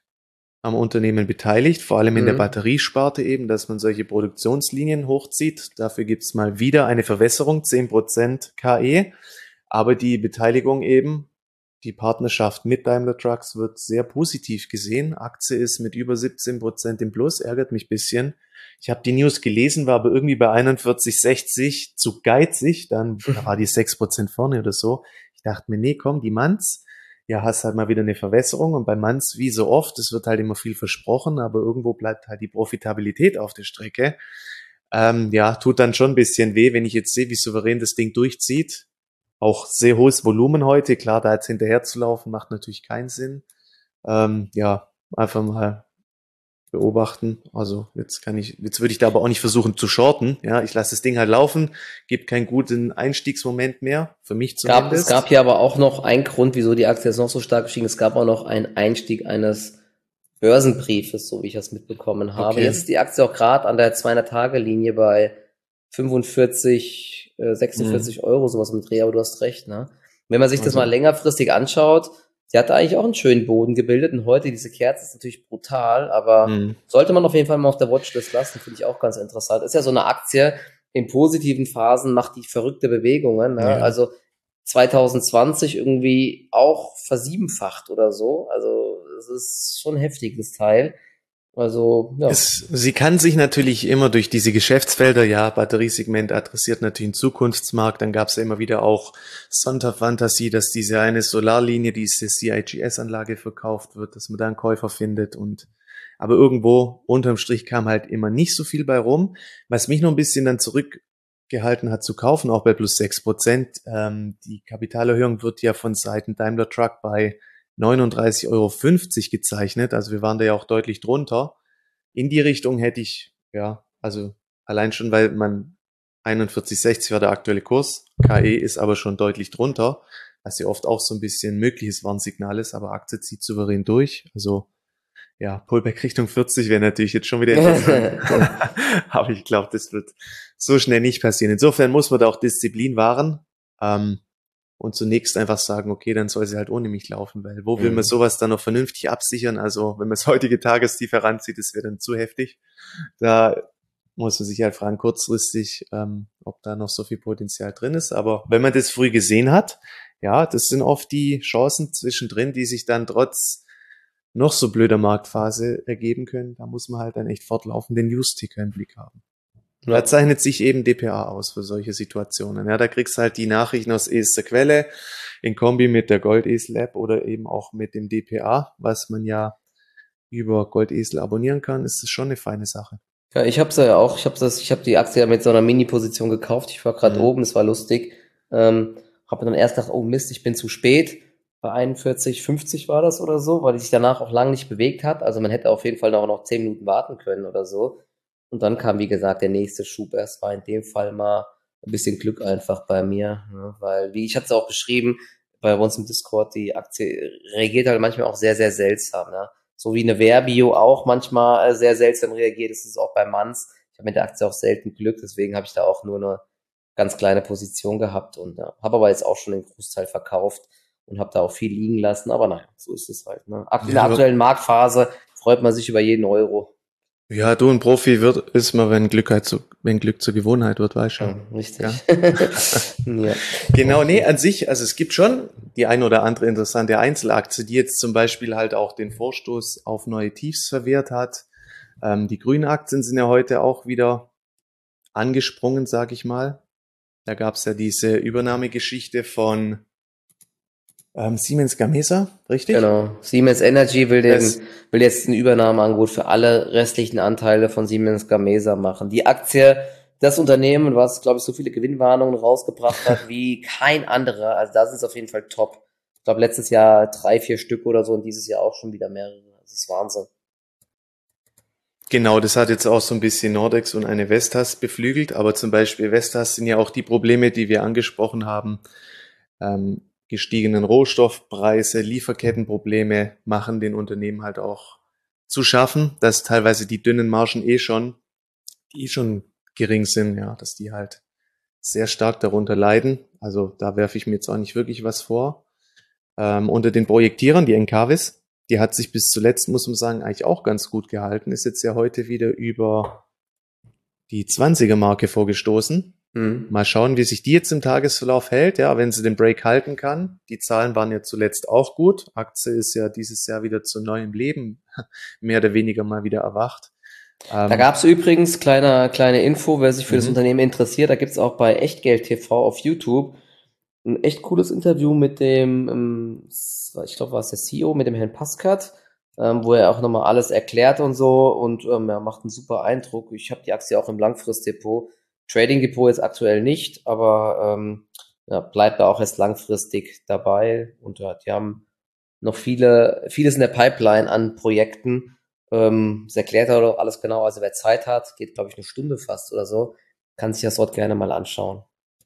am Unternehmen beteiligt, vor allem in der Mhm. Batteriesparte eben, dass man solche Produktionslinien hochzieht. Dafür gibt's mal wieder eine Verwässerung, zehn Prozent K E. Aber die Beteiligung eben, die Partnerschaft mit Daimler Trucks wird sehr positiv gesehen. Aktie ist mit über siebzehn Prozent im Plus, ärgert mich ein bisschen. Ich habe die News gelesen, war aber irgendwie bei einundvierzig sechzig zu geizig. Dann, da war die sechs Prozent vorne oder so. Ich dachte mir, nee, komm, die Manns. Ja, hast halt mal wieder eine Verwässerung. Und bei Manns, wie so oft, es wird halt immer viel versprochen, aber irgendwo bleibt halt die Profitabilität auf der Strecke. Ähm, ja, tut dann schon ein bisschen weh, wenn ich jetzt sehe, wie souverän das Ding durchzieht. Auch sehr hohes Volumen heute. Klar, da jetzt hinterher zu laufen, macht natürlich keinen Sinn. Ähm, ja, einfach mal beobachten. Also jetzt kann ich, jetzt würde ich da aber auch nicht versuchen zu shorten. Ja, ich lasse das Ding halt laufen, gibt keinen guten Einstiegsmoment mehr, für mich Gab, es gab zumindest. hier aber auch noch einen Grund, wieso die Aktie jetzt noch so stark gestiegen ist. Es gab auch noch einen Einstieg eines Börsenbriefes, so wie ich das mitbekommen habe. Jetzt Okay. ist die Aktie auch gerade an der zweihundert-Tage-Linie bei fünfundvierzig, äh, Hm. sechsundvierzig Euro, sowas mit Dreh, aber du hast recht, ne? Wenn man sich das mal Also, längerfristig anschaut, die hatte eigentlich auch einen schönen Boden gebildet und heute diese Kerze ist natürlich brutal, aber hm. sollte man auf jeden Fall mal auf der Watchlist lassen, finde ich auch ganz interessant. Ist ja so eine Aktie, in positiven Phasen macht die verrückte Bewegungen, ne? Ja. Also zwanzig zwanzig irgendwie auch versiebenfacht oder so. Also es ist schon ein heftiges Teil. Also, ja. Es, sie kann sich natürlich immer durch diese Geschäftsfelder, ja, Batteriesegment adressiert natürlich einen Zukunftsmarkt, dann gab es ja immer wieder auch Santa Fantasy, dass diese eine Solarlinie, diese C I G S-Anlage verkauft wird, dass man da einen Käufer findet und aber irgendwo unterm Strich kam halt immer nicht so viel bei rum, was mich noch ein bisschen dann zurückgehalten hat zu kaufen, auch bei plus sechs Prozent. Ähm, die Kapitalerhöhung wird ja von Seiten Daimler Truck bei neununddreißig Euro fünfzig gezeichnet, also wir waren da ja auch deutlich drunter. In die Richtung hätte ich, ja, also allein schon, weil man einundvierzig sechzig war der aktuelle Kurs, K E ist aber schon deutlich drunter, was ja oft auch so ein bisschen mögliches Warnsignal ist, aber Aktie zieht souverän durch. Also ja, Pullback Richtung vierzig wäre natürlich jetzt schon wieder interessant, aber ich glaube, das wird so schnell nicht passieren. Insofern muss man da auch Disziplin wahren. Ähm, und zunächst einfach sagen, okay, dann soll sie halt ohne mich laufen, weil wo will man Mhm. sowas dann noch vernünftig absichern? Also wenn man das heutige Tagestief heranzieht, das wäre dann zu heftig. Da muss man sich halt fragen, kurzfristig, ähm, ob da noch so viel Potenzial drin ist. Aber wenn man das früh gesehen hat, ja, das sind oft die Chancen zwischendrin, die sich dann trotz noch so blöder Marktphase ergeben können. Da muss man halt dann echt fortlaufend den News-Ticker im Blick haben. Da Ja. zeichnet sich eben D P A aus für solche Situationen. Ja, da kriegst du halt die Nachrichten aus erster Quelle in Kombi mit der Goldesel-App oder eben auch mit dem D P A, was man ja über Goldesel abonnieren kann, ist das schon eine feine Sache. Ja, ich habe ja auch, ich habe das, ich habe die Aktie ja mit so einer Mini-Position gekauft. Ich war gerade Mhm. oben, es war lustig. Ähm, habe dann erst gedacht, oh Mist, ich bin zu spät. Bei einundvierzig, fünfzig war das oder so, weil die sich danach auch lang nicht bewegt hat. Also man hätte auf jeden Fall noch, noch zehn Minuten warten können oder so. Und dann kam, wie gesagt, der nächste Schub. Es war in dem Fall mal ein bisschen Glück einfach bei mir, ne? Weil, wie ich hatte es auch beschrieben, bei uns im Discord, die Aktie reagiert halt manchmal auch sehr, sehr seltsam, ne? So wie eine Verbio auch manchmal äh, sehr seltsam reagiert, ist es auch bei Manz. Ich habe mit der Aktie auch selten Glück, deswegen habe ich da auch nur eine ganz kleine Position gehabt und ja, habe aber jetzt auch schon den Großteil verkauft. und habe da auch viel liegen lassen. Aber naja, so ist es halt. Ne? In der Ja, aktuellen Marktphase freut man sich über jeden Euro. ja, du ein Profi wird, ist man, wenn Glück halt zu, wenn Glück zur Gewohnheit wird, weißt du. Ja, richtig. Ja? Ja. Genau, nee, an sich, also es gibt schon die ein oder andere interessante Einzelaktie, die jetzt zum Beispiel halt auch den Vorstoß auf neue Tiefs verwehrt hat. Ähm, die grünen Aktien sind ja heute auch wieder angesprungen, sag ich mal. Da gab's ja diese Übernahmegeschichte von ähm, Siemens Gamesa, richtig? Genau. Siemens Energy will Das, den, will jetzt ein Übernahmeangebot für alle restlichen Anteile von Siemens Gamesa machen. Die Aktie, das Unternehmen, was, glaube ich, so viele Gewinnwarnungen rausgebracht hat wie kein anderer. Also da sind es auf jeden Fall top. Ich glaube, letztes Jahr drei, vier Stück oder so und dieses Jahr auch schon wieder mehrere. Das ist Wahnsinn. genau, das hat jetzt auch so ein bisschen Nordex und eine Vestas beflügelt, aber zum Beispiel Vestas sind ja auch die Probleme, die wir angesprochen haben. Ähm, gestiegenen Rohstoffpreise, Lieferkettenprobleme machen den Unternehmen halt auch zu schaffen, dass teilweise die dünnen Margen eh schon, die eh schon gering sind, ja, dass die halt sehr stark darunter leiden. Also da werfe ich mir jetzt auch nicht wirklich was vor. Ähm, unter den Projektierern, die Encavis, die hat sich bis zuletzt, muss man sagen, eigentlich auch ganz gut gehalten, ist jetzt ja heute wieder über die zwanziger-Marke vorgestoßen. Hm. Mal schauen, wie sich die jetzt im Tagesverlauf hält. Ja, wenn sie den Break halten kann. Die Zahlen waren ja zuletzt auch gut. Aktie ist ja dieses Jahr wieder zu neuem Leben mehr oder weniger mal wieder erwacht. Da Ähm, gab es übrigens, kleine, kleine Info, wer sich für das mhm. Unternehmen interessiert, da gibt es auch bei Echtgeld T V auf YouTube ein echt cooles Interview mit dem, ähm, ich glaube, war es der C E O, mit dem Herrn Pascat, ähm, wo er auch nochmal alles erklärt und so und ähm, er macht einen super Eindruck. Ich habe die Aktie auch im Langfristdepot. Trading Depot jetzt aktuell nicht, aber ähm, ja, bleibt da auch erst langfristig dabei und ja, die haben noch viele, vieles in der Pipeline an Projekten. Ähm, das erklärt er doch alles genau. Also wer Zeit hat, geht, glaube ich, eine Stunde fast oder so, kann sich das dort gerne mal anschauen.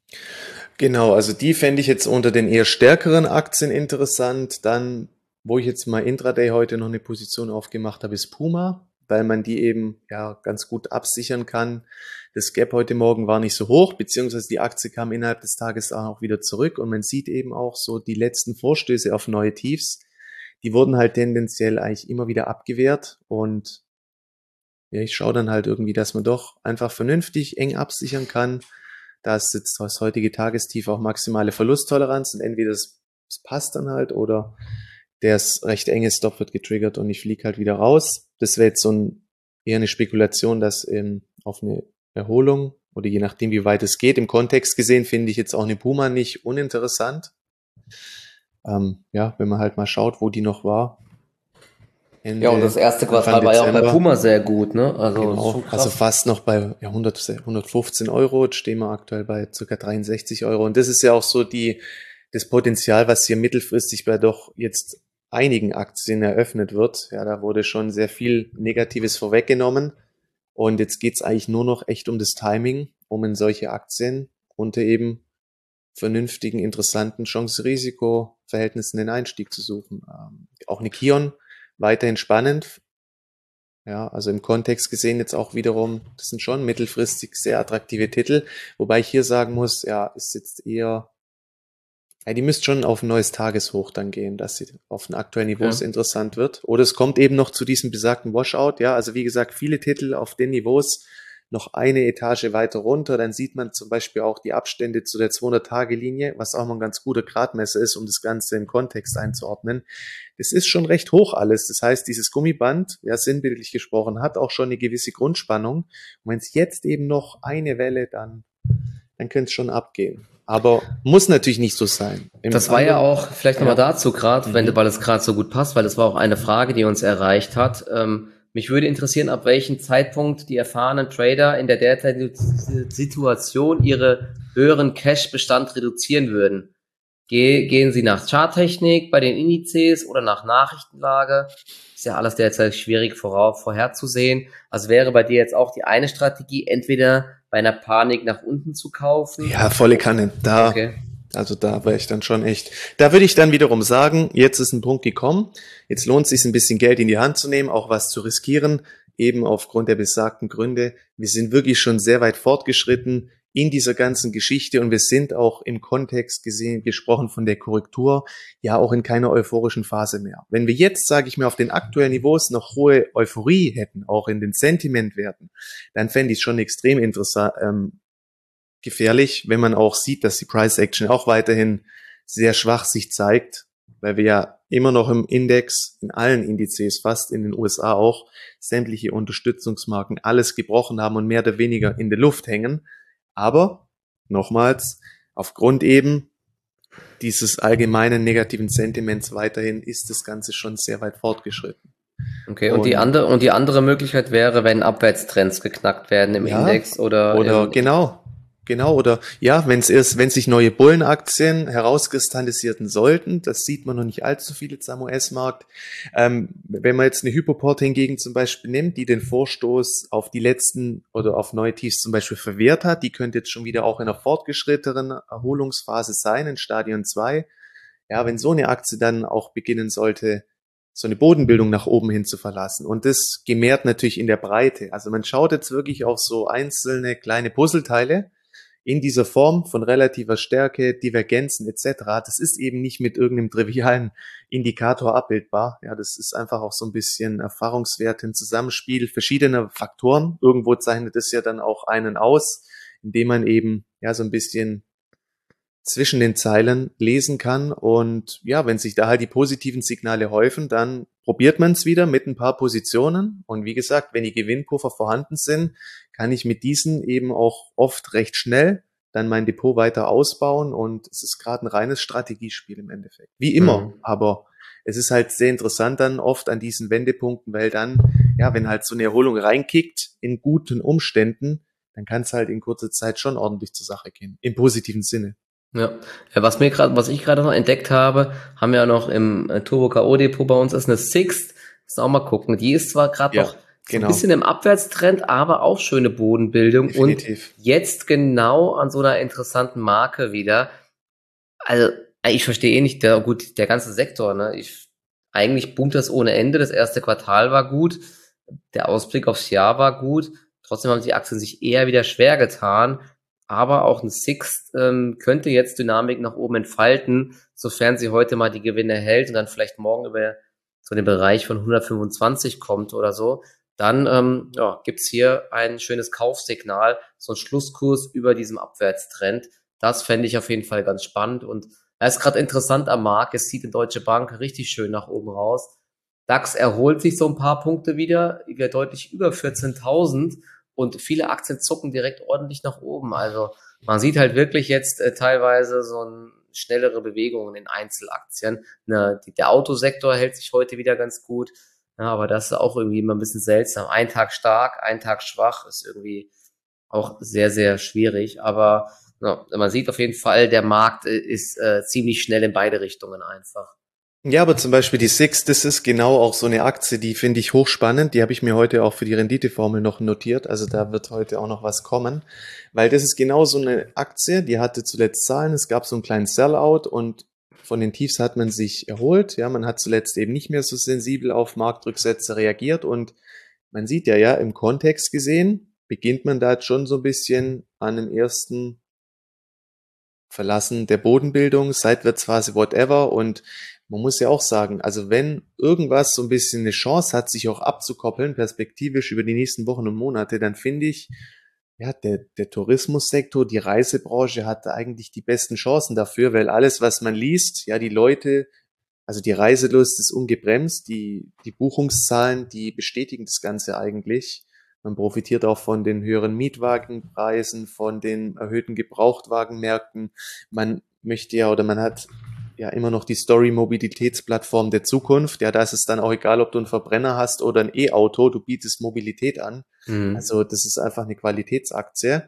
Genau, also die fände ich jetzt unter den eher stärkeren Aktien interessant. Dann, wo ich jetzt mal Intraday heute noch eine Position aufgemacht habe, ist Puma, weil man die eben ja ganz gut absichern kann. Das Gap heute Morgen war nicht so hoch, beziehungsweise die Aktie kam innerhalb des Tages auch wieder zurück und man sieht eben auch so die letzten Vorstöße auf neue Tiefs. Die wurden halt tendenziell eigentlich immer wieder abgewehrt und ja, ich schaue dann halt irgendwie, dass man doch einfach vernünftig eng absichern kann. Da ist jetzt das heutige Tagestief auch maximale Verlusttoleranz und entweder es, es passt dann halt oder der ist recht enge Stop wird getriggert und ich fliege halt wieder raus. Das wäre jetzt so ein, eher eine Spekulation, dass ähm, auf eine Erholung oder je nachdem, wie weit es geht, im Kontext gesehen, finde ich jetzt auch eine Puma nicht uninteressant. Ähm, ja, wenn man halt mal schaut, wo die noch war. Ende, Ja, und das erste Quartal war ja auch bei Puma sehr gut, ne? Also, das ist genau, schon krass. also fast noch bei ja, hundert, hundertfünfzehn Euro. Jetzt stehen wir aktuell bei ca. dreiundsechzig Euro. Und das ist ja auch so die, das Potenzial, was hier mittelfristig bei doch jetzt einigen Aktien eröffnet wird. Ja, da wurde schon sehr viel Negatives vorweggenommen. Und jetzt geht's eigentlich nur noch echt um das Timing, um in solche Aktien unter eben vernünftigen, interessanten Chance-Risiko-Verhältnissen den Einstieg zu suchen. Ähm, auch eine Kion, weiterhin spannend. Ja, also im Kontext gesehen jetzt auch wiederum, das sind schon mittelfristig sehr attraktive Titel, wobei ich hier sagen muss, ja, ist jetzt eher, ja, die müsst schon auf ein neues Tageshoch dann gehen, dass sie auf den aktuellen Niveaus Ja. interessant wird. Oder es kommt eben noch zu diesem besagten Washout, ja, also wie gesagt, viele Titel auf den Niveaus noch eine Etage weiter runter, dann sieht man zum Beispiel auch die Abstände zu der zweihundert-Tage-Linie, was auch mal ein ganz guter Gradmesser ist, um das Ganze in Kontext einzuordnen. Das ist schon recht hoch alles. Das heißt, dieses Gummiband, ja, sinnbildlich gesprochen, hat auch schon eine gewisse Grundspannung. Und wenn es jetzt eben noch eine Welle, dann, dann könnte es schon abgehen. Aber muss natürlich nicht so sein. Im Das war ja anderen- auch, vielleicht nochmal Ja. dazu gerade, wenn, Mhm. weil es gerade so gut passt, weil das war auch eine Frage, die uns erreicht hat. Ähm, mich würde interessieren, ab welchem Zeitpunkt die erfahrenen Trader in der derzeitigen Situation ihre höheren Cash-Bestand reduzieren würden. Ge gehen sie nach Charttechnik bei den Indizes oder nach Nachrichtenlage? Ist ja alles derzeit schwierig vorau- vorherzusehen. Also wäre bei dir jetzt auch die eine Strategie, entweder bei einer Panik nach unten zu kaufen. Ja, volle Kanne. Da, Okay. also da wäre ich dann schon echt. Da würde ich dann wiederum sagen, jetzt ist ein Punkt gekommen. Jetzt lohnt es sich ein bisschen Geld in die Hand zu nehmen, auch was zu riskieren, eben aufgrund der besagten Gründe. Wir sind wirklich schon sehr weit fortgeschritten. in dieser ganzen Geschichte und wir sind auch im Kontext gesehen, gesprochen von der Korrektur, ja auch in keiner euphorischen Phase mehr. Wenn wir jetzt, sage ich mir, auf den aktuellen Niveaus noch hohe Euphorie hätten, auch in den Sentimentwerten, dann fände ich es schon extrem interessant, ähm, gefährlich, wenn man auch sieht, dass die Price Action auch weiterhin sehr schwach sich zeigt, weil wir ja immer noch im Index, in allen Indizes, fast in den U S A auch, sämtliche Unterstützungsmarken alles gebrochen haben und mehr oder weniger in der Luft hängen. Aber, nochmals, aufgrund eben dieses allgemeinen negativen Sentiments weiterhin ist das Ganze schon sehr weit fortgeschritten. Okay, und, und die andere und die andere Möglichkeit wäre, wenn Abwärtstrends geknackt werden im ja, Index oder oder im, genau. Genau, oder ja, wenn es erst, wenn sich neue Bullenaktien herauskristallisieren sollten, das sieht man noch nicht allzu viel jetzt am U S-Markt. Ähm, wenn man jetzt eine Hypoport hingegen zum Beispiel nimmt, die den Vorstoß auf die letzten oder auf neue Tiefs zum Beispiel verwehrt hat, die könnte jetzt schon wieder auch in einer fortgeschrittenen Erholungsphase sein, in Stadion zwei. Ja, wenn so eine Aktie dann auch beginnen sollte, so eine Bodenbildung nach oben hin zu verlassen. Und das gemehrt natürlich in der Breite. Also man schaut jetzt wirklich auf so einzelne kleine Puzzleteile, in dieser Form von relativer Stärke, Divergenzen et cetera. Das ist eben nicht mit irgendeinem trivialen Indikator abbildbar. Ja, das ist einfach auch so ein bisschen Erfahrungswert, ein Zusammenspiel verschiedener Faktoren. Irgendwo zeichnet es ja dann auch einen aus, indem man eben ja so ein bisschen zwischen den Zeilen lesen kann. Und ja, wenn sich da halt die positiven Signale häufen, dann probiert man es wieder mit ein paar Positionen. Und wie gesagt, wenn die Gewinnpuffer vorhanden sind, kann ich mit diesen eben auch oft recht schnell dann mein Depot weiter ausbauen. Und es ist gerade ein reines Strategiespiel im Endeffekt. Wie immer, mhm. aber es ist halt sehr interessant dann oft an diesen Wendepunkten, weil dann, ja, wenn halt so eine Erholung reinkickt in guten Umständen, dann kann es halt in kurzer Zeit schon ordentlich zur Sache gehen. Im positiven Sinne. Ja, was mir gerade, was ich gerade noch entdeckt habe, haben wir ja noch im Turbo K O Depot bei uns ist eine Sixt. Müssen auch mal gucken. Die ist zwar gerade ja, noch so genau. ein bisschen im Abwärtstrend, aber auch schöne Bodenbildung. Definitiv. Und jetzt genau an so einer interessanten Marke wieder. Also ich verstehe eh nicht, der gut, der ganze Sektor, ne? Ich eigentlich boomt das ohne Ende. Das erste Quartal war gut, der Ausblick aufs Jahr war gut. Trotzdem haben die Aktien sich eher wieder schwer getan. Aber auch ein Sixt ähm, könnte jetzt Dynamik nach oben entfalten, sofern sie heute mal die Gewinne hält und dann vielleicht morgen über so den Bereich von hundertfünfundzwanzig kommt oder so. Dann ähm, ja, gibt's hier ein schönes Kaufsignal, so ein Schlusskurs über diesem Abwärtstrend. Das fände ich auf jeden Fall ganz spannend. Und er ist gerade interessant am Markt. Es sieht die Deutsche Bank richtig schön nach oben raus. DAX erholt sich so ein paar Punkte wieder, wieder deutlich über vierzehntausend. Und viele Aktien zucken direkt ordentlich nach oben. Also man sieht halt wirklich jetzt äh, teilweise so ein schnellere Bewegungen in Einzelaktien. Ne, die, der Autosektor hält sich heute wieder ganz gut. Ja, aber das ist auch irgendwie immer ein bisschen seltsam. Ein Tag stark, ein Tag schwach ist irgendwie auch sehr, sehr schwierig. Aber ja, man sieht auf jeden Fall, der Markt ist äh, ziemlich schnell in beide Richtungen einfach. Ja, aber zum Beispiel die Sixt, das ist genau auch so eine Aktie, die finde ich hochspannend. Die habe ich mir heute auch für die Renditeformel noch notiert. Also da wird heute auch noch was kommen, weil das ist genau so eine Aktie, die hatte zuletzt Zahlen. Es gab so einen kleinen Sellout und von den Tiefs hat man sich erholt. Ja, man hat zuletzt eben nicht mehr so sensibel auf Marktrücksätze reagiert und man sieht ja, ja, im Kontext gesehen beginnt man da jetzt schon so ein bisschen an dem ersten Verlassen der Bodenbildung, Seitwärtsphase, whatever. Und man muss ja auch sagen, also wenn irgendwas so ein bisschen eine Chance hat, sich auch abzukoppeln, perspektivisch über die nächsten Wochen und Monate, dann finde ich, ja, der, der Tourismussektor, die Reisebranche hat eigentlich die besten Chancen dafür, weil alles, was man liest, ja, die Leute, also die Reiselust ist ungebremst, die, die Buchungszahlen, die bestätigen das Ganze eigentlich. Man profitiert auch von den höheren Mietwagenpreisen, von den erhöhten Gebrauchtwagenmärkten. Man möchte ja oder man hat ja immer noch die Story-Mobilitätsplattform der Zukunft. Ja, da ist es dann auch egal, ob du einen Verbrenner hast oder ein E-Auto, du bietest Mobilität an. Mhm. Also das ist einfach eine Qualitätsaktie.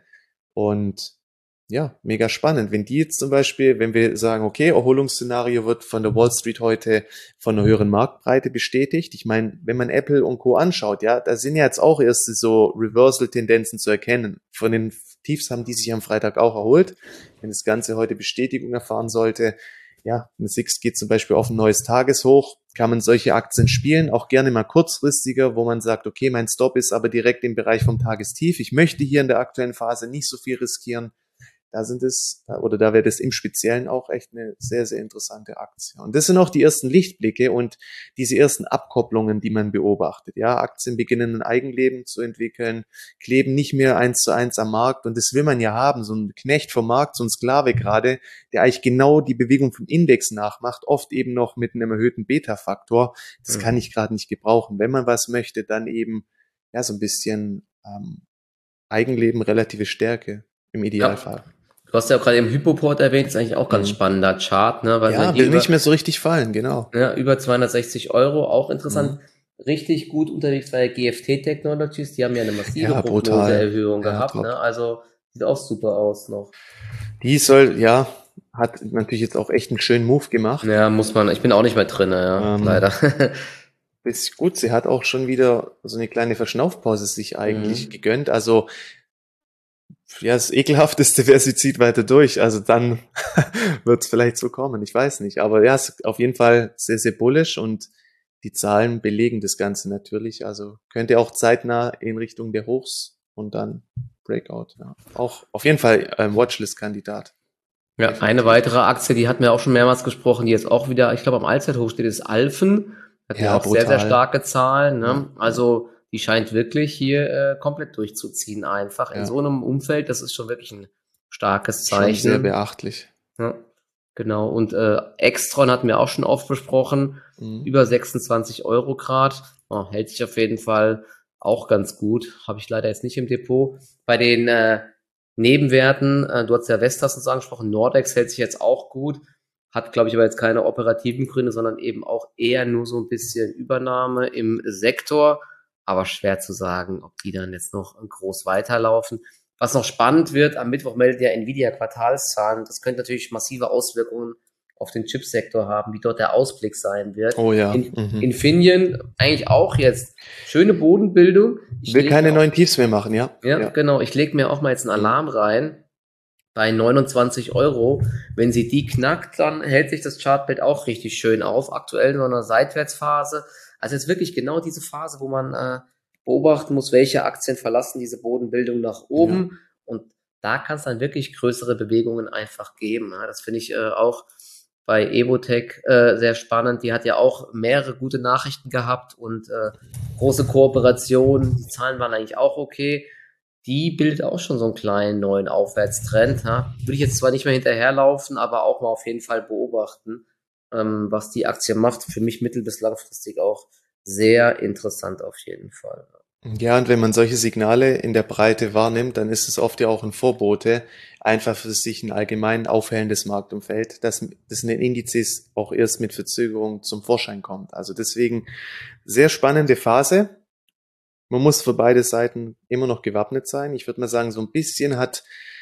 Und ja, mega spannend. Wenn die jetzt zum Beispiel, wenn wir sagen, okay, Erholungsszenario wird von der Wall Street heute von einer höheren Marktbreite bestätigt. Ich meine, wenn man Apple und Co. anschaut, ja, da sind ja jetzt auch erste so Reversal-Tendenzen zu erkennen. Von den Tiefs haben die sich am Freitag auch erholt. Wenn das Ganze heute Bestätigung erfahren sollte, ja, eine Sixt geht zum Beispiel auf ein neues Tageshoch, kann man solche Aktien spielen, auch gerne mal kurzfristiger, wo man sagt, okay, mein Stop ist aber direkt im Bereich vom Tagestief. Ich möchte hier in der aktuellen Phase nicht so viel riskieren. Da sind es, oder da wäre das im Speziellen auch echt eine sehr, sehr interessante Aktie. Und das sind auch die ersten Lichtblicke und diese ersten Abkopplungen, die man beobachtet. Ja, Aktien beginnen ein Eigenleben zu entwickeln, kleben nicht mehr eins zu eins am Markt und das will man ja haben, so ein Knecht vom Markt, so ein Sklave gerade, der eigentlich genau die Bewegung vom Index nachmacht, oft eben noch mit einem erhöhten Beta-Faktor. Das mhm. kann ich gerade nicht gebrauchen. Wenn man was möchte, dann eben ja so ein bisschen ähm, Eigenleben, relative Stärke im Idealfall. Ja. Du hast ja auch gerade eben Hypoport erwähnt, ist eigentlich auch ganz mhm. spannender Chart, ne? Weil ja, will über, nicht mehr so richtig fallen, genau. Ja, über zweihundertsechzig Euro, auch interessant. Mhm. Richtig gut unterwegs bei G F T Technologies, die haben ja eine massive ja, Prognoseerhöhung ja, gehabt, ne? Also sieht auch super aus noch. Die soll, ja, hat natürlich jetzt auch echt einen schönen Move gemacht. Ja, muss man, ich bin auch nicht mehr drin, ja, ähm, leider. Ist gut, sie hat auch schon wieder so eine kleine Verschnaufpause sich eigentlich mhm. gegönnt, also ja, das Ekelhafteste wäre, sie zieht weiter durch. Also dann wird es vielleicht so kommen. Ich weiß nicht. Aber ja, es ist auf jeden Fall sehr, sehr bullish und die Zahlen belegen das Ganze natürlich. Also könnte auch zeitnah in Richtung der Hochs und dann Breakout. Ja. Auch auf jeden Fall ein Watchlist-Kandidat. Ja, definitiv. Eine weitere Aktie, die hatten wir auch schon mehrmals gesprochen, die jetzt auch wieder, ich glaube, am Allzeithoch steht, ist Alphen. Hat ja, ja auch brutal. Sehr, sehr starke Zahlen. Ne? Ja. Also die scheint wirklich hier äh, komplett durchzuziehen einfach. In ja. so einem Umfeld, das ist schon wirklich ein starkes Zeichen. Schon sehr beachtlich. Ja, genau. Und äh, Extron hatten wir auch schon oft besprochen. Mhm. Über sechsundzwanzig Euro Grad. Oh, hält sich auf jeden Fall auch ganz gut. Habe ich leider jetzt nicht im Depot. Bei den äh, Nebenwerten, äh, du hast ja Vestas uns angesprochen, Nordex hält sich jetzt auch gut. Hat, glaube ich, aber jetzt keine operativen Gründe, sondern eben auch eher nur so ein bisschen Übernahme im Sektor. Aber schwer zu sagen, ob die dann jetzt noch groß weiterlaufen. Was noch spannend wird, am Mittwoch meldet ja Nvidia Quartalszahlen. Das könnte natürlich massive Auswirkungen auf den Chipsektor haben, wie dort der Ausblick sein wird. Oh ja. In, mhm. Infineon eigentlich auch jetzt schöne Bodenbildung. Ich will keine neuen Tiefs mehr machen, ja. ja. Ja, genau. Ich lege mir auch mal jetzt einen Alarm rein bei neunundzwanzig Euro. Wenn sie die knackt, dann hält sich das Chartbild auch richtig schön auf. Aktuell in so einer Seitwärtsphase. Also jetzt wirklich genau diese Phase, wo man äh, beobachten muss, welche Aktien verlassen diese Bodenbildung nach oben. Ja. Und da kann es dann wirklich größere Bewegungen einfach geben. Ja, das finde ich äh, auch bei Evotech äh, sehr spannend. Die hat ja auch mehrere gute Nachrichten gehabt und äh, große Kooperationen. Die Zahlen waren eigentlich auch okay. Die bildet auch schon so einen kleinen neuen Aufwärtstrend. Ja. Würde ich jetzt zwar nicht mehr hinterherlaufen, aber auch mal auf jeden Fall beobachten, ähm, was die Aktie macht. Für mich mittel- bis langfristig auch sehr interessant auf jeden Fall. Ja, und wenn man solche Signale in der Breite wahrnimmt, dann ist es oft ja auch ein Vorbote, einfach für sich ein allgemein aufhellendes Marktumfeld, dass das in den Indizes auch erst mit Verzögerung zum Vorschein kommt. Also deswegen sehr spannende Phase. Man muss für beide Seiten immer noch gewappnet sein. Ich würde mal sagen, so ein bisschen hat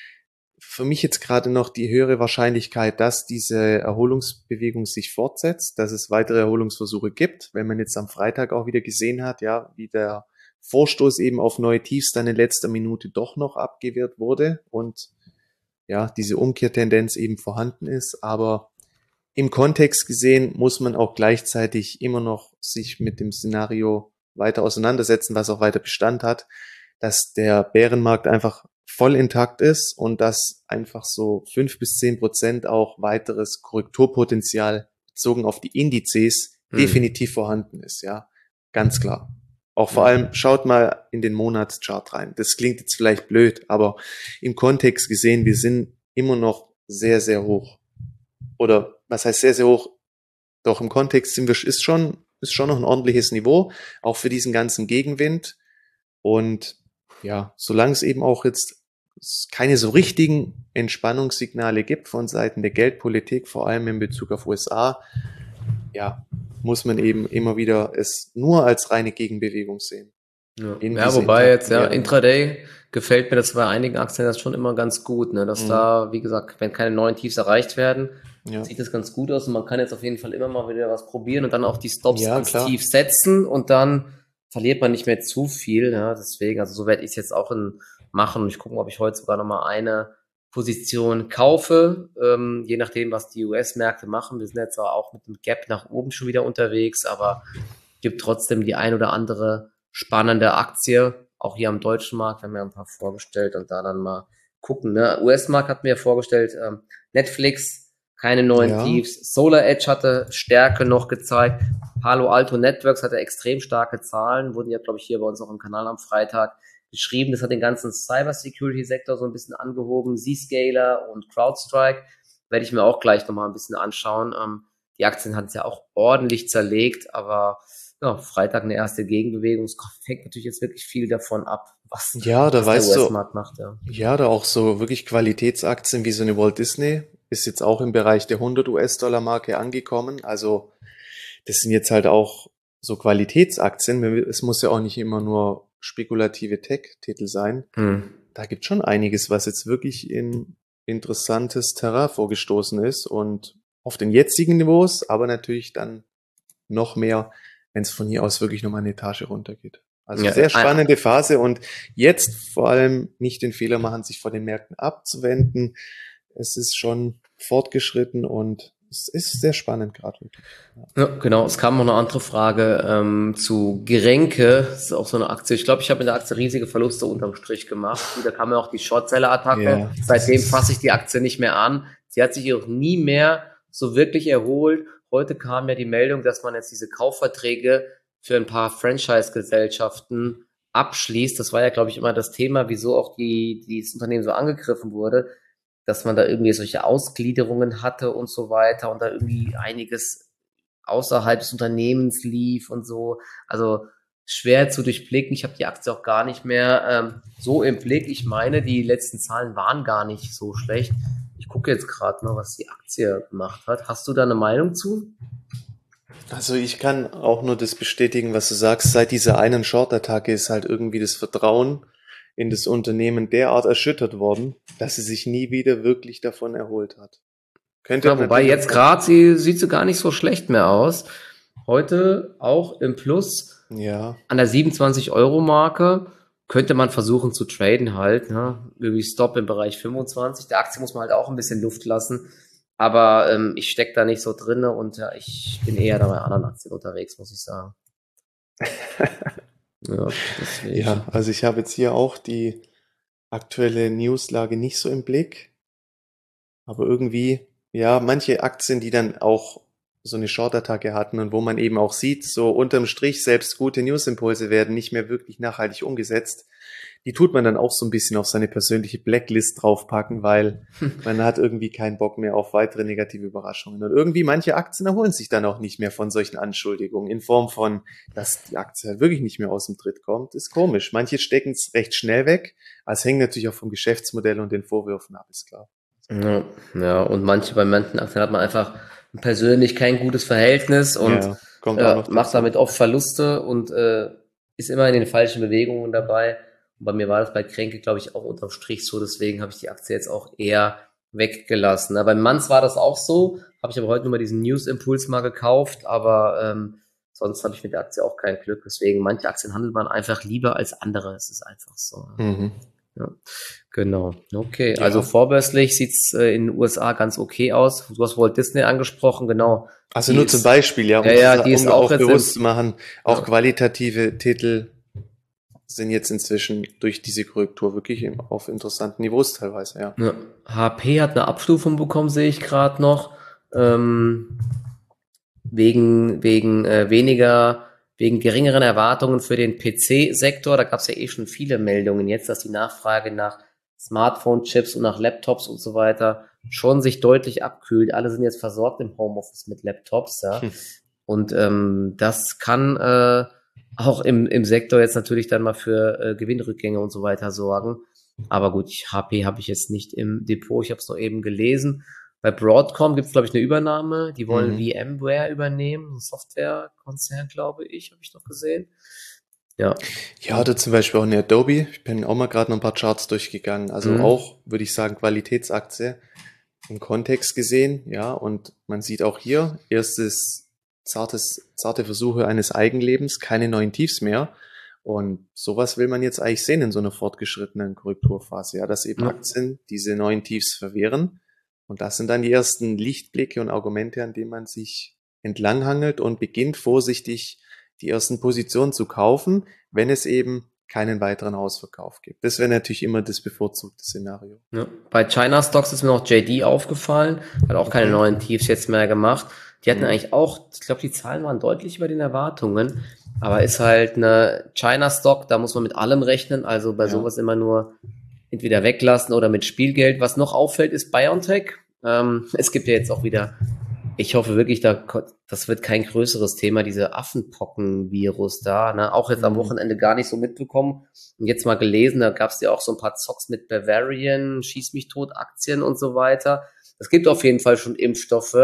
für mich jetzt gerade noch die höhere Wahrscheinlichkeit, dass diese Erholungsbewegung sich fortsetzt, dass es weitere Erholungsversuche gibt. Wenn man jetzt am Freitag auch wieder gesehen hat, ja, wie der Vorstoß eben auf neue Tiefs dann in letzter Minute doch noch abgewehrt wurde und ja, diese Umkehrtendenz eben vorhanden ist. Aber im Kontext gesehen muss man auch gleichzeitig immer noch sich mit dem Szenario weiter auseinandersetzen, was auch weiter Bestand hat, dass der Bärenmarkt einfach voll intakt ist und dass einfach so fünf bis zehn Prozent auch weiteres Korrekturpotenzial bezogen auf die Indizes hm. definitiv vorhanden ist, ja, ganz klar. Auch vor allem, schaut mal in den Monatschart rein. Das klingt jetzt vielleicht blöd, aber im Kontext gesehen, wir sind immer noch sehr, sehr hoch. Oder was heißt sehr, sehr hoch? Doch im Kontext sind wir, ist schon, ist schon noch ein ordentliches Niveau, auch für diesen ganzen Gegenwind. Und ja, solange es eben auch jetzt keine so richtigen Entspannungssignale gibt von Seiten der Geldpolitik, vor allem in Bezug auf U S A, ja, muss man eben immer wieder es nur als reine Gegenbewegung sehen. Ja, ja wobei jetzt, ja, Intraday gefällt mir das bei einigen Aktien das schon immer ganz gut, ne, dass mhm. da, wie gesagt, wenn keine neuen Tiefs erreicht werden, ja. sieht das ganz gut aus und man kann jetzt auf jeden Fall immer mal wieder was probieren und dann auch die Stops ja, ans klar. Tief setzen und dann verliert man nicht mehr zu viel, ja, deswegen, also so werde ich es jetzt auch in machen und ich gucke, ob ich heute sogar nochmal eine Position kaufe, ähm, je nachdem, was die U S-Märkte machen. Wir sind jetzt auch mit dem Gap nach oben schon wieder unterwegs, aber gibt trotzdem die ein oder andere spannende Aktie, auch hier am deutschen Markt, haben wir ein paar vorgestellt und da dann mal gucken. Ne? U S-Markt hat mir vorgestellt, ähm, Netflix, keine neuen Ja, Tiefs, SolarEdge hatte Stärke noch gezeigt, Palo Alto Networks hatte extrem starke Zahlen, wurden ja, glaube ich, hier bei uns auch im Kanal am Freitag geschrieben. Das hat den ganzen Cybersecurity-Sektor so ein bisschen angehoben. Zscaler und CrowdStrike werde ich mir auch gleich nochmal ein bisschen anschauen. Ähm, die Aktien hat es ja auch ordentlich zerlegt, aber ja, Freitag eine erste Gegenbewegung. Es hängt natürlich jetzt wirklich viel davon ab, was, ja, da was der weißt du, U S-Markt macht. Ja. ja, da auch so wirklich Qualitätsaktien wie so eine Walt Disney ist jetzt auch im Bereich der hundert US-Dollar Marke angekommen. Also das sind jetzt halt auch so Qualitätsaktien. Es muss ja auch nicht immer nur spekulative Tech-Titel sein. Hm. Da gibt schon einiges, was jetzt wirklich in interessantes Terrain vorgestoßen ist und auf den jetzigen Niveaus, aber natürlich dann noch mehr, wenn es von hier aus wirklich nochmal eine Etage runtergeht. Also Ja, sehr ah, spannende Phase und jetzt vor allem nicht den Fehler machen, sich von den Märkten abzuwenden. Es ist schon fortgeschritten und es ist sehr spannend gerade wirklich. Ja. ja, genau. Es kam noch eine andere Frage ähm, zu Grenke. Das ist auch so eine Aktie. Ich glaube, ich habe in der Aktie riesige Verluste unterm Strich gemacht. Da kamen ja auch die Shortseller-Attacken. Ja, das Seitdem ist, fasse ich die Aktie nicht mehr an. Sie hat sich auch nie mehr so wirklich erholt. Heute kam ja die Meldung, dass man jetzt diese Kaufverträge für ein paar Franchise-Gesellschaften abschließt. Das war ja, glaube ich, immer das Thema, wieso auch die, dieses Unternehmen so angegriffen wurde, dass man da irgendwie solche Ausgliederungen hatte und so weiter und da irgendwie einiges außerhalb des Unternehmens lief und so. Also schwer zu durchblicken. Ich habe die Aktie auch gar nicht mehr ähm, so im Blick. Ich meine, die letzten Zahlen waren gar nicht so schlecht. Ich gucke jetzt gerade mal, was die Aktie gemacht hat. Hast du da eine Meinung zu? also ich kann auch nur das bestätigen, was du sagst. Seit dieser einen Short-Attacke ist halt irgendwie das Vertrauen in das Unternehmen derart erschüttert worden, dass sie sich nie wieder wirklich davon erholt hat. Könnte Ja, wobei natürlich jetzt auch noch, gerade sie, sieht sie gar nicht so schlecht mehr aus. Heute auch im Plus ja, an der siebenundzwanzig-Euro-Marke könnte man versuchen zu traden halt. Ne? Irgendwie Stop im Bereich fünfundzwanzig. Der Aktie muss man halt auch ein bisschen Luft lassen. Aber ähm, ich stecke da nicht so drinne und ja, ich bin eher da bei anderen Aktien unterwegs, muss ich sagen. Ja, deswegen. ja, also ich habe jetzt hier auch die aktuelle Newslage nicht so im Blick, aber irgendwie, ja, manche Aktien, die dann auch so eine Short-Attacke hatten und wo man eben auch sieht, so unterm Strich selbst gute News-Impulse werden nicht mehr wirklich nachhaltig umgesetzt. Die tut man dann auch so ein bisschen auf seine persönliche Blacklist draufpacken, weil man hat irgendwie keinen Bock mehr auf weitere negative Überraschungen. Und irgendwie manche Aktien erholen sich dann auch nicht mehr von solchen Anschuldigungen in Form von, dass die Aktie halt wirklich nicht mehr aus dem Tritt kommt. Ist komisch. Manche stecken es recht schnell weg, aber es hängt natürlich auch vom Geschäftsmodell und den Vorwürfen ab, ist klar. Ja, ja, und manche bei manchen Aktien hat man einfach persönlich kein gutes Verhältnis und Ja, kommt auch äh, noch macht dazu. damit oft Verluste und äh, ist immer in den falschen Bewegungen dabei. Und bei mir war das bei Kränke, glaube ich, auch unterm Strich so. Deswegen habe ich die Aktie jetzt auch eher weggelassen. Na, beim Manns war das auch so. Habe ich aber heute nur mal diesen News-Impuls mal gekauft. Aber ähm, sonst habe ich mit der Aktie auch kein Glück. Deswegen, manche Aktien handelt man einfach lieber als andere. Es ist einfach so. Mhm. Ja, genau. Okay, also Ja, vorbörslich sieht's äh, in den U S A ganz okay aus. Du hast Walt Disney angesprochen, genau. also Die nur zum ist, Beispiel, ja, ja, um zu, ja, sa- die ist um auch auch jetzt bewusst zu im, machen, auch ja, qualitative Titel sind jetzt inzwischen durch diese Korrektur wirklich im- auf interessanten Niveaus teilweise, ja. ja. H P hat eine Abstufung bekommen, sehe ich gerade noch. Ähm, wegen, wegen äh, weniger, wegen geringeren Erwartungen für den P C-Sektor. Da gab es ja eh schon viele Meldungen jetzt, dass die Nachfrage nach Smartphone-Chips und nach Laptops und so weiter schon sich deutlich abkühlt. Alle sind jetzt versorgt im Homeoffice mit Laptops, ja. Hm. Und ähm, das kann äh, auch im, im Sektor jetzt natürlich dann mal für äh, Gewinnrückgänge und so weiter sorgen. Aber gut, ich, H P habe ich jetzt nicht im Depot, ich habe es noch eben gelesen. Bei Broadcom gibt es, glaube ich, eine Übernahme. Die wollen Mhm. VMware übernehmen, ein Softwarekonzern, glaube ich, habe ich noch gesehen. Ja. Ja, oder zum Beispiel auch eine Adobe. Ich bin auch mal gerade noch ein paar Charts durchgegangen. Also Mhm. auch, würde ich sagen, Qualitätsaktie im Kontext gesehen, ja. Und man sieht auch hier erstes zartes, zarte Versuche eines Eigenlebens, keine neuen Tiefs mehr. Und sowas will man jetzt eigentlich sehen in so einer fortgeschrittenen Korrekturphase, ja, dass eben Ja. Aktien diese neuen Tiefs verwehren. Und das sind dann die ersten Lichtblicke und Argumente, an denen man sich entlanghangelt und beginnt vorsichtig die ersten Positionen zu kaufen, wenn es eben keinen weiteren Ausverkauf gibt. Das wäre natürlich immer das bevorzugte Szenario. Ja. Bei China Stocks ist mir noch J D aufgefallen, hat auch keine Okay. neuen Tiefs jetzt mehr gemacht. Die hatten Mhm. eigentlich auch, ich glaube, die Zahlen waren deutlich über den Erwartungen, aber ist halt eine China Stock, da muss man mit allem rechnen, also bei Ja. sowas immer nur entweder weglassen oder mit Spielgeld. Was noch auffällt, ist BioNTech. Ähm, es gibt ja jetzt auch wieder, ich hoffe wirklich, da, das wird kein größeres Thema, diese Affenpocken-Virus da, ne? Auch jetzt am Mhm. Wochenende gar nicht so mitbekommen und jetzt mal gelesen, da gab es ja auch so ein paar Zocks mit Bavarian, Schieß mich tot Aktien und so weiter. Es gibt auf jeden Fall schon Impfstoffe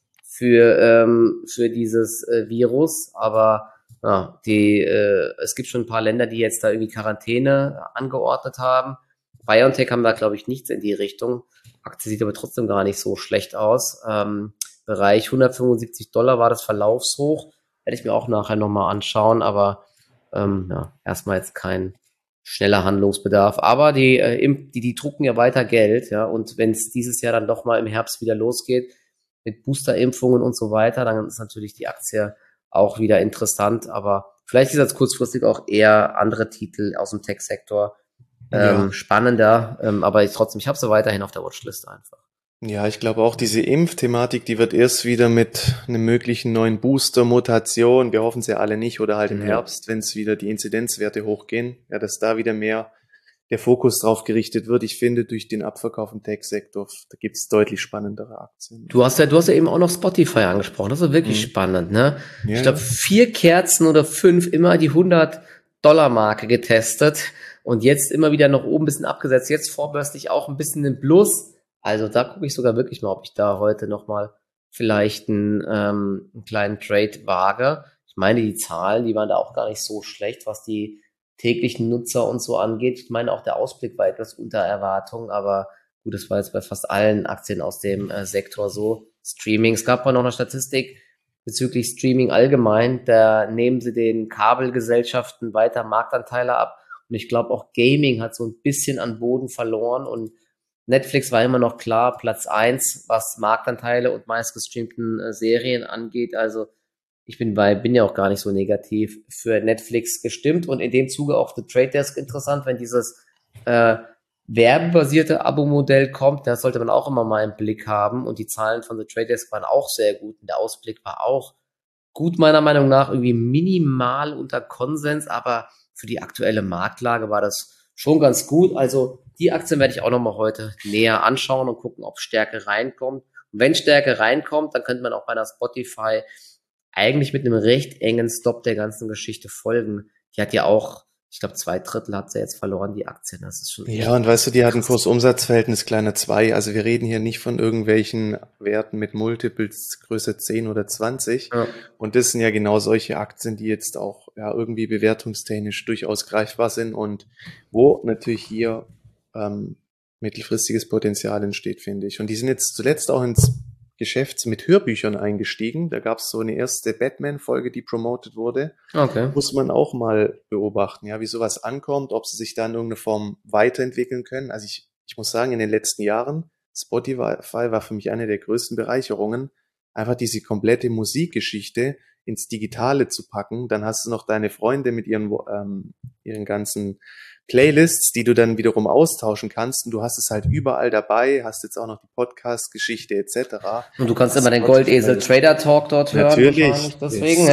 für, ähm, für dieses äh, Virus, aber ja, die, äh, es gibt schon ein paar Länder, die jetzt da irgendwie Quarantäne angeordnet haben. BioNTech haben da, glaube ich, nichts in die Richtung. Aktie sieht aber trotzdem gar nicht so schlecht aus. Ähm, Bereich hundertfünfundsiebzig Dollar war das Verlaufshoch. Werde ich mir auch nachher nochmal anschauen, aber ähm, ja, erstmal jetzt kein schneller Handlungsbedarf. Aber die, äh, im- die, die drucken ja weiter Geld, ja, und wenn es dieses Jahr dann doch mal im Herbst wieder losgeht mit Boosterimpfungen und so weiter, dann ist natürlich die Aktie auch wieder interessant, aber vielleicht ist jetzt kurzfristig auch eher andere Titel aus dem Tech-Sektor Ja. ähm, spannender, ähm, aber ich trotzdem, ich habe sie weiterhin auf der Watchlist einfach. Ja, ich glaube auch diese Impfthematik, die wird erst wieder mit einem möglichen neuen Booster, Mutation, wir hoffen es ja alle nicht, oder halt im Ja. Herbst, wenn es wieder die Inzidenzwerte hochgehen, ja, dass da wieder mehr der Fokus drauf gerichtet wird. Ich finde, durch den Abverkauf im Tech-Sektor, da gibt es deutlich spannendere Aktien. Du hast ja, du hast ja eben auch noch Spotify angesprochen. Das ist wirklich Mhm. spannend, ne? Ja, Ich glaube, ja. vier Kerzen oder fünf immer die hundert-Dollar-Marke getestet und jetzt immer wieder noch oben ein bisschen abgesetzt. Jetzt vorbörslich auch ein bisschen im Plus. Also da gucke ich sogar wirklich mal, ob ich da heute nochmal vielleicht einen, ähm, einen kleinen Trade wage. Ich meine, die Zahlen, die waren da auch gar nicht so schlecht, was die täglichen Nutzer und so angeht. Ich meine, auch der Ausblick war etwas unter Erwartung, aber gut, das war jetzt bei fast allen Aktien aus dem äh, Sektor so. Streaming, es gab mal noch eine Statistik bezüglich Streaming allgemein, da nehmen sie den Kabelgesellschaften weiter Marktanteile ab und ich glaube auch Gaming hat so ein bisschen an Boden verloren und Netflix war immer noch klar Platz eins, was Marktanteile und meistgestreamten äh, Serien angeht, also ich bin bei, bin ja auch gar nicht so negativ für Netflix gestimmt und in dem Zuge auch The Trade Desk interessant, wenn dieses äh, werbebasierte Abo-Modell kommt, das sollte man auch immer mal im Blick haben und die Zahlen von The Trade Desk waren auch sehr gut und der Ausblick war auch gut, meiner Meinung nach, irgendwie minimal unter Konsens, aber für die aktuelle Marktlage war das schon ganz gut. Also die Aktien werde ich auch nochmal heute näher anschauen und gucken, ob Stärke reinkommt. Und wenn Stärke reinkommt, dann könnte man auch bei einer Spotify eigentlich mit einem recht engen Stop der ganzen Geschichte folgen. Die hat ja auch, ich glaube, zwei Drittel hat sie jetzt verloren, die Aktien. Das ist schon echt Ja, und weißt du, die hat ein krass. Kursumsatzverhältnis kleiner zwei. Also wir reden hier nicht von irgendwelchen Werten mit Multiples Größe zehn oder zwanzig. Ja. Und das sind ja genau solche Aktien, die jetzt auch ja irgendwie bewertungstechnisch durchaus greifbar sind und wo natürlich hier ähm, mittelfristiges Potenzial entsteht, finde ich. Und die sind jetzt zuletzt auch ins Geschäft mit Hörbüchern eingestiegen. Da gab es so eine erste Batman-Folge, die promoted wurde. Okay. Muss man auch mal beobachten, ja, wie sowas ankommt, ob sie sich da in irgendeiner Form weiterentwickeln können. Also ich, ich muss sagen, in den letzten Jahren, Spotify war für mich eine der größten Bereicherungen, einfach diese komplette Musikgeschichte ins Digitale zu packen. Dann hast du noch deine Freunde mit ihren, ähm, ihren ganzen Playlists, die du dann wiederum austauschen kannst. Und du hast es halt überall dabei, hast jetzt auch noch die Podcast-Geschichte et cetera. Und du kannst immer den Spotify Goldesel ist Trader Talk dort hören, natürlich, wahrscheinlich deswegen.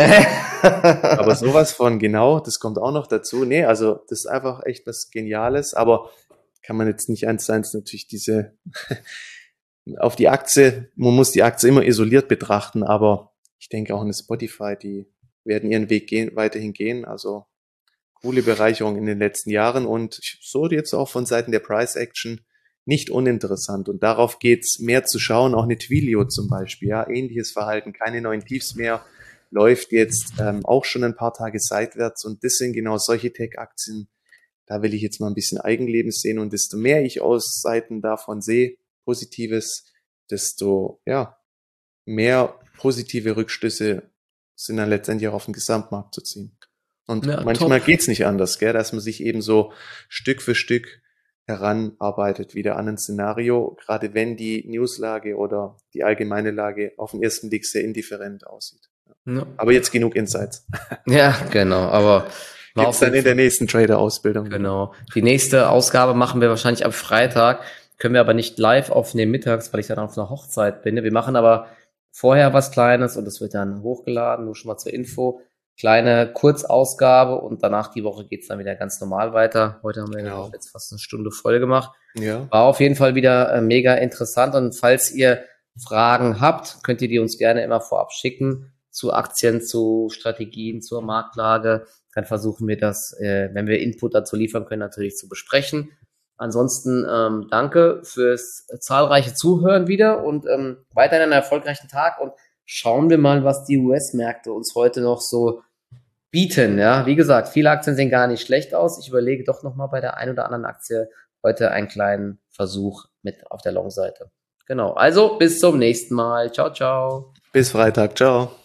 das, aber sowas von, genau, das kommt auch noch dazu. Nee, also das ist einfach echt was Geniales, aber kann man jetzt nicht eins zu eins natürlich diese auf die Aktie, man muss die Aktie immer isoliert betrachten, aber ich denke auch in Spotify, die werden ihren Weg gehen, weiterhin gehen, also coole Bereicherung in den letzten Jahren und so jetzt auch von Seiten der Price Action nicht uninteressant und darauf geht's mehr zu schauen, auch eine Twilio zum Beispiel, ja, ähnliches Verhalten, keine neuen Tiefs mehr, läuft jetzt ähm, auch schon ein paar Tage seitwärts und das sind genau solche Tech-Aktien, da will ich jetzt mal ein bisschen Eigenleben sehen und desto mehr ich aus Seiten davon sehe, Positives, desto ja mehr positive Rückschlüsse sind dann letztendlich auch auf den Gesamtmarkt zu ziehen. Und Ja, manchmal top. geht's nicht anders, gell, dass man sich eben so Stück für Stück heranarbeitet wieder an ein Szenario, gerade wenn die Newslage oder die allgemeine Lage auf den ersten Blick sehr indifferent aussieht. Ja, Aber jetzt genug Insights. ja, genau. Aber war Gibt's auf dann jeden in der Fall. nächsten Trader-Ausbildung wieder. Genau. Die nächste Ausgabe machen wir wahrscheinlich am Freitag. Können wir aber nicht live aufnehmen mittags, weil ich dann auf einer Hochzeit bin. Wir machen aber vorher was Kleines und es wird dann hochgeladen, nur schon mal zur Info. Kleine Kurzausgabe und danach die Woche geht's dann wieder ganz normal weiter. Heute haben wir ja auch Genau. jetzt fast eine Stunde voll gemacht. Ja. War auf jeden Fall wieder äh, mega interessant und falls ihr Fragen habt, könnt ihr die uns gerne immer vorab schicken zu Aktien, zu Strategien, zur Marktlage. Dann versuchen wir das, äh, wenn wir Input dazu liefern können, natürlich zu besprechen. Ansonsten ähm, danke fürs zahlreiche Zuhören wieder und ähm, weiterhin einen erfolgreichen Tag und schauen wir mal, was die U S-Märkte uns heute noch so bieten. Ja, wie gesagt, viele Aktien sehen gar nicht schlecht aus. Ich überlege doch nochmal bei der einen oder anderen Aktie heute einen kleinen Versuch mit auf der Long-Seite. Genau, also bis zum nächsten Mal. Ciao, ciao. Bis Freitag. Ciao.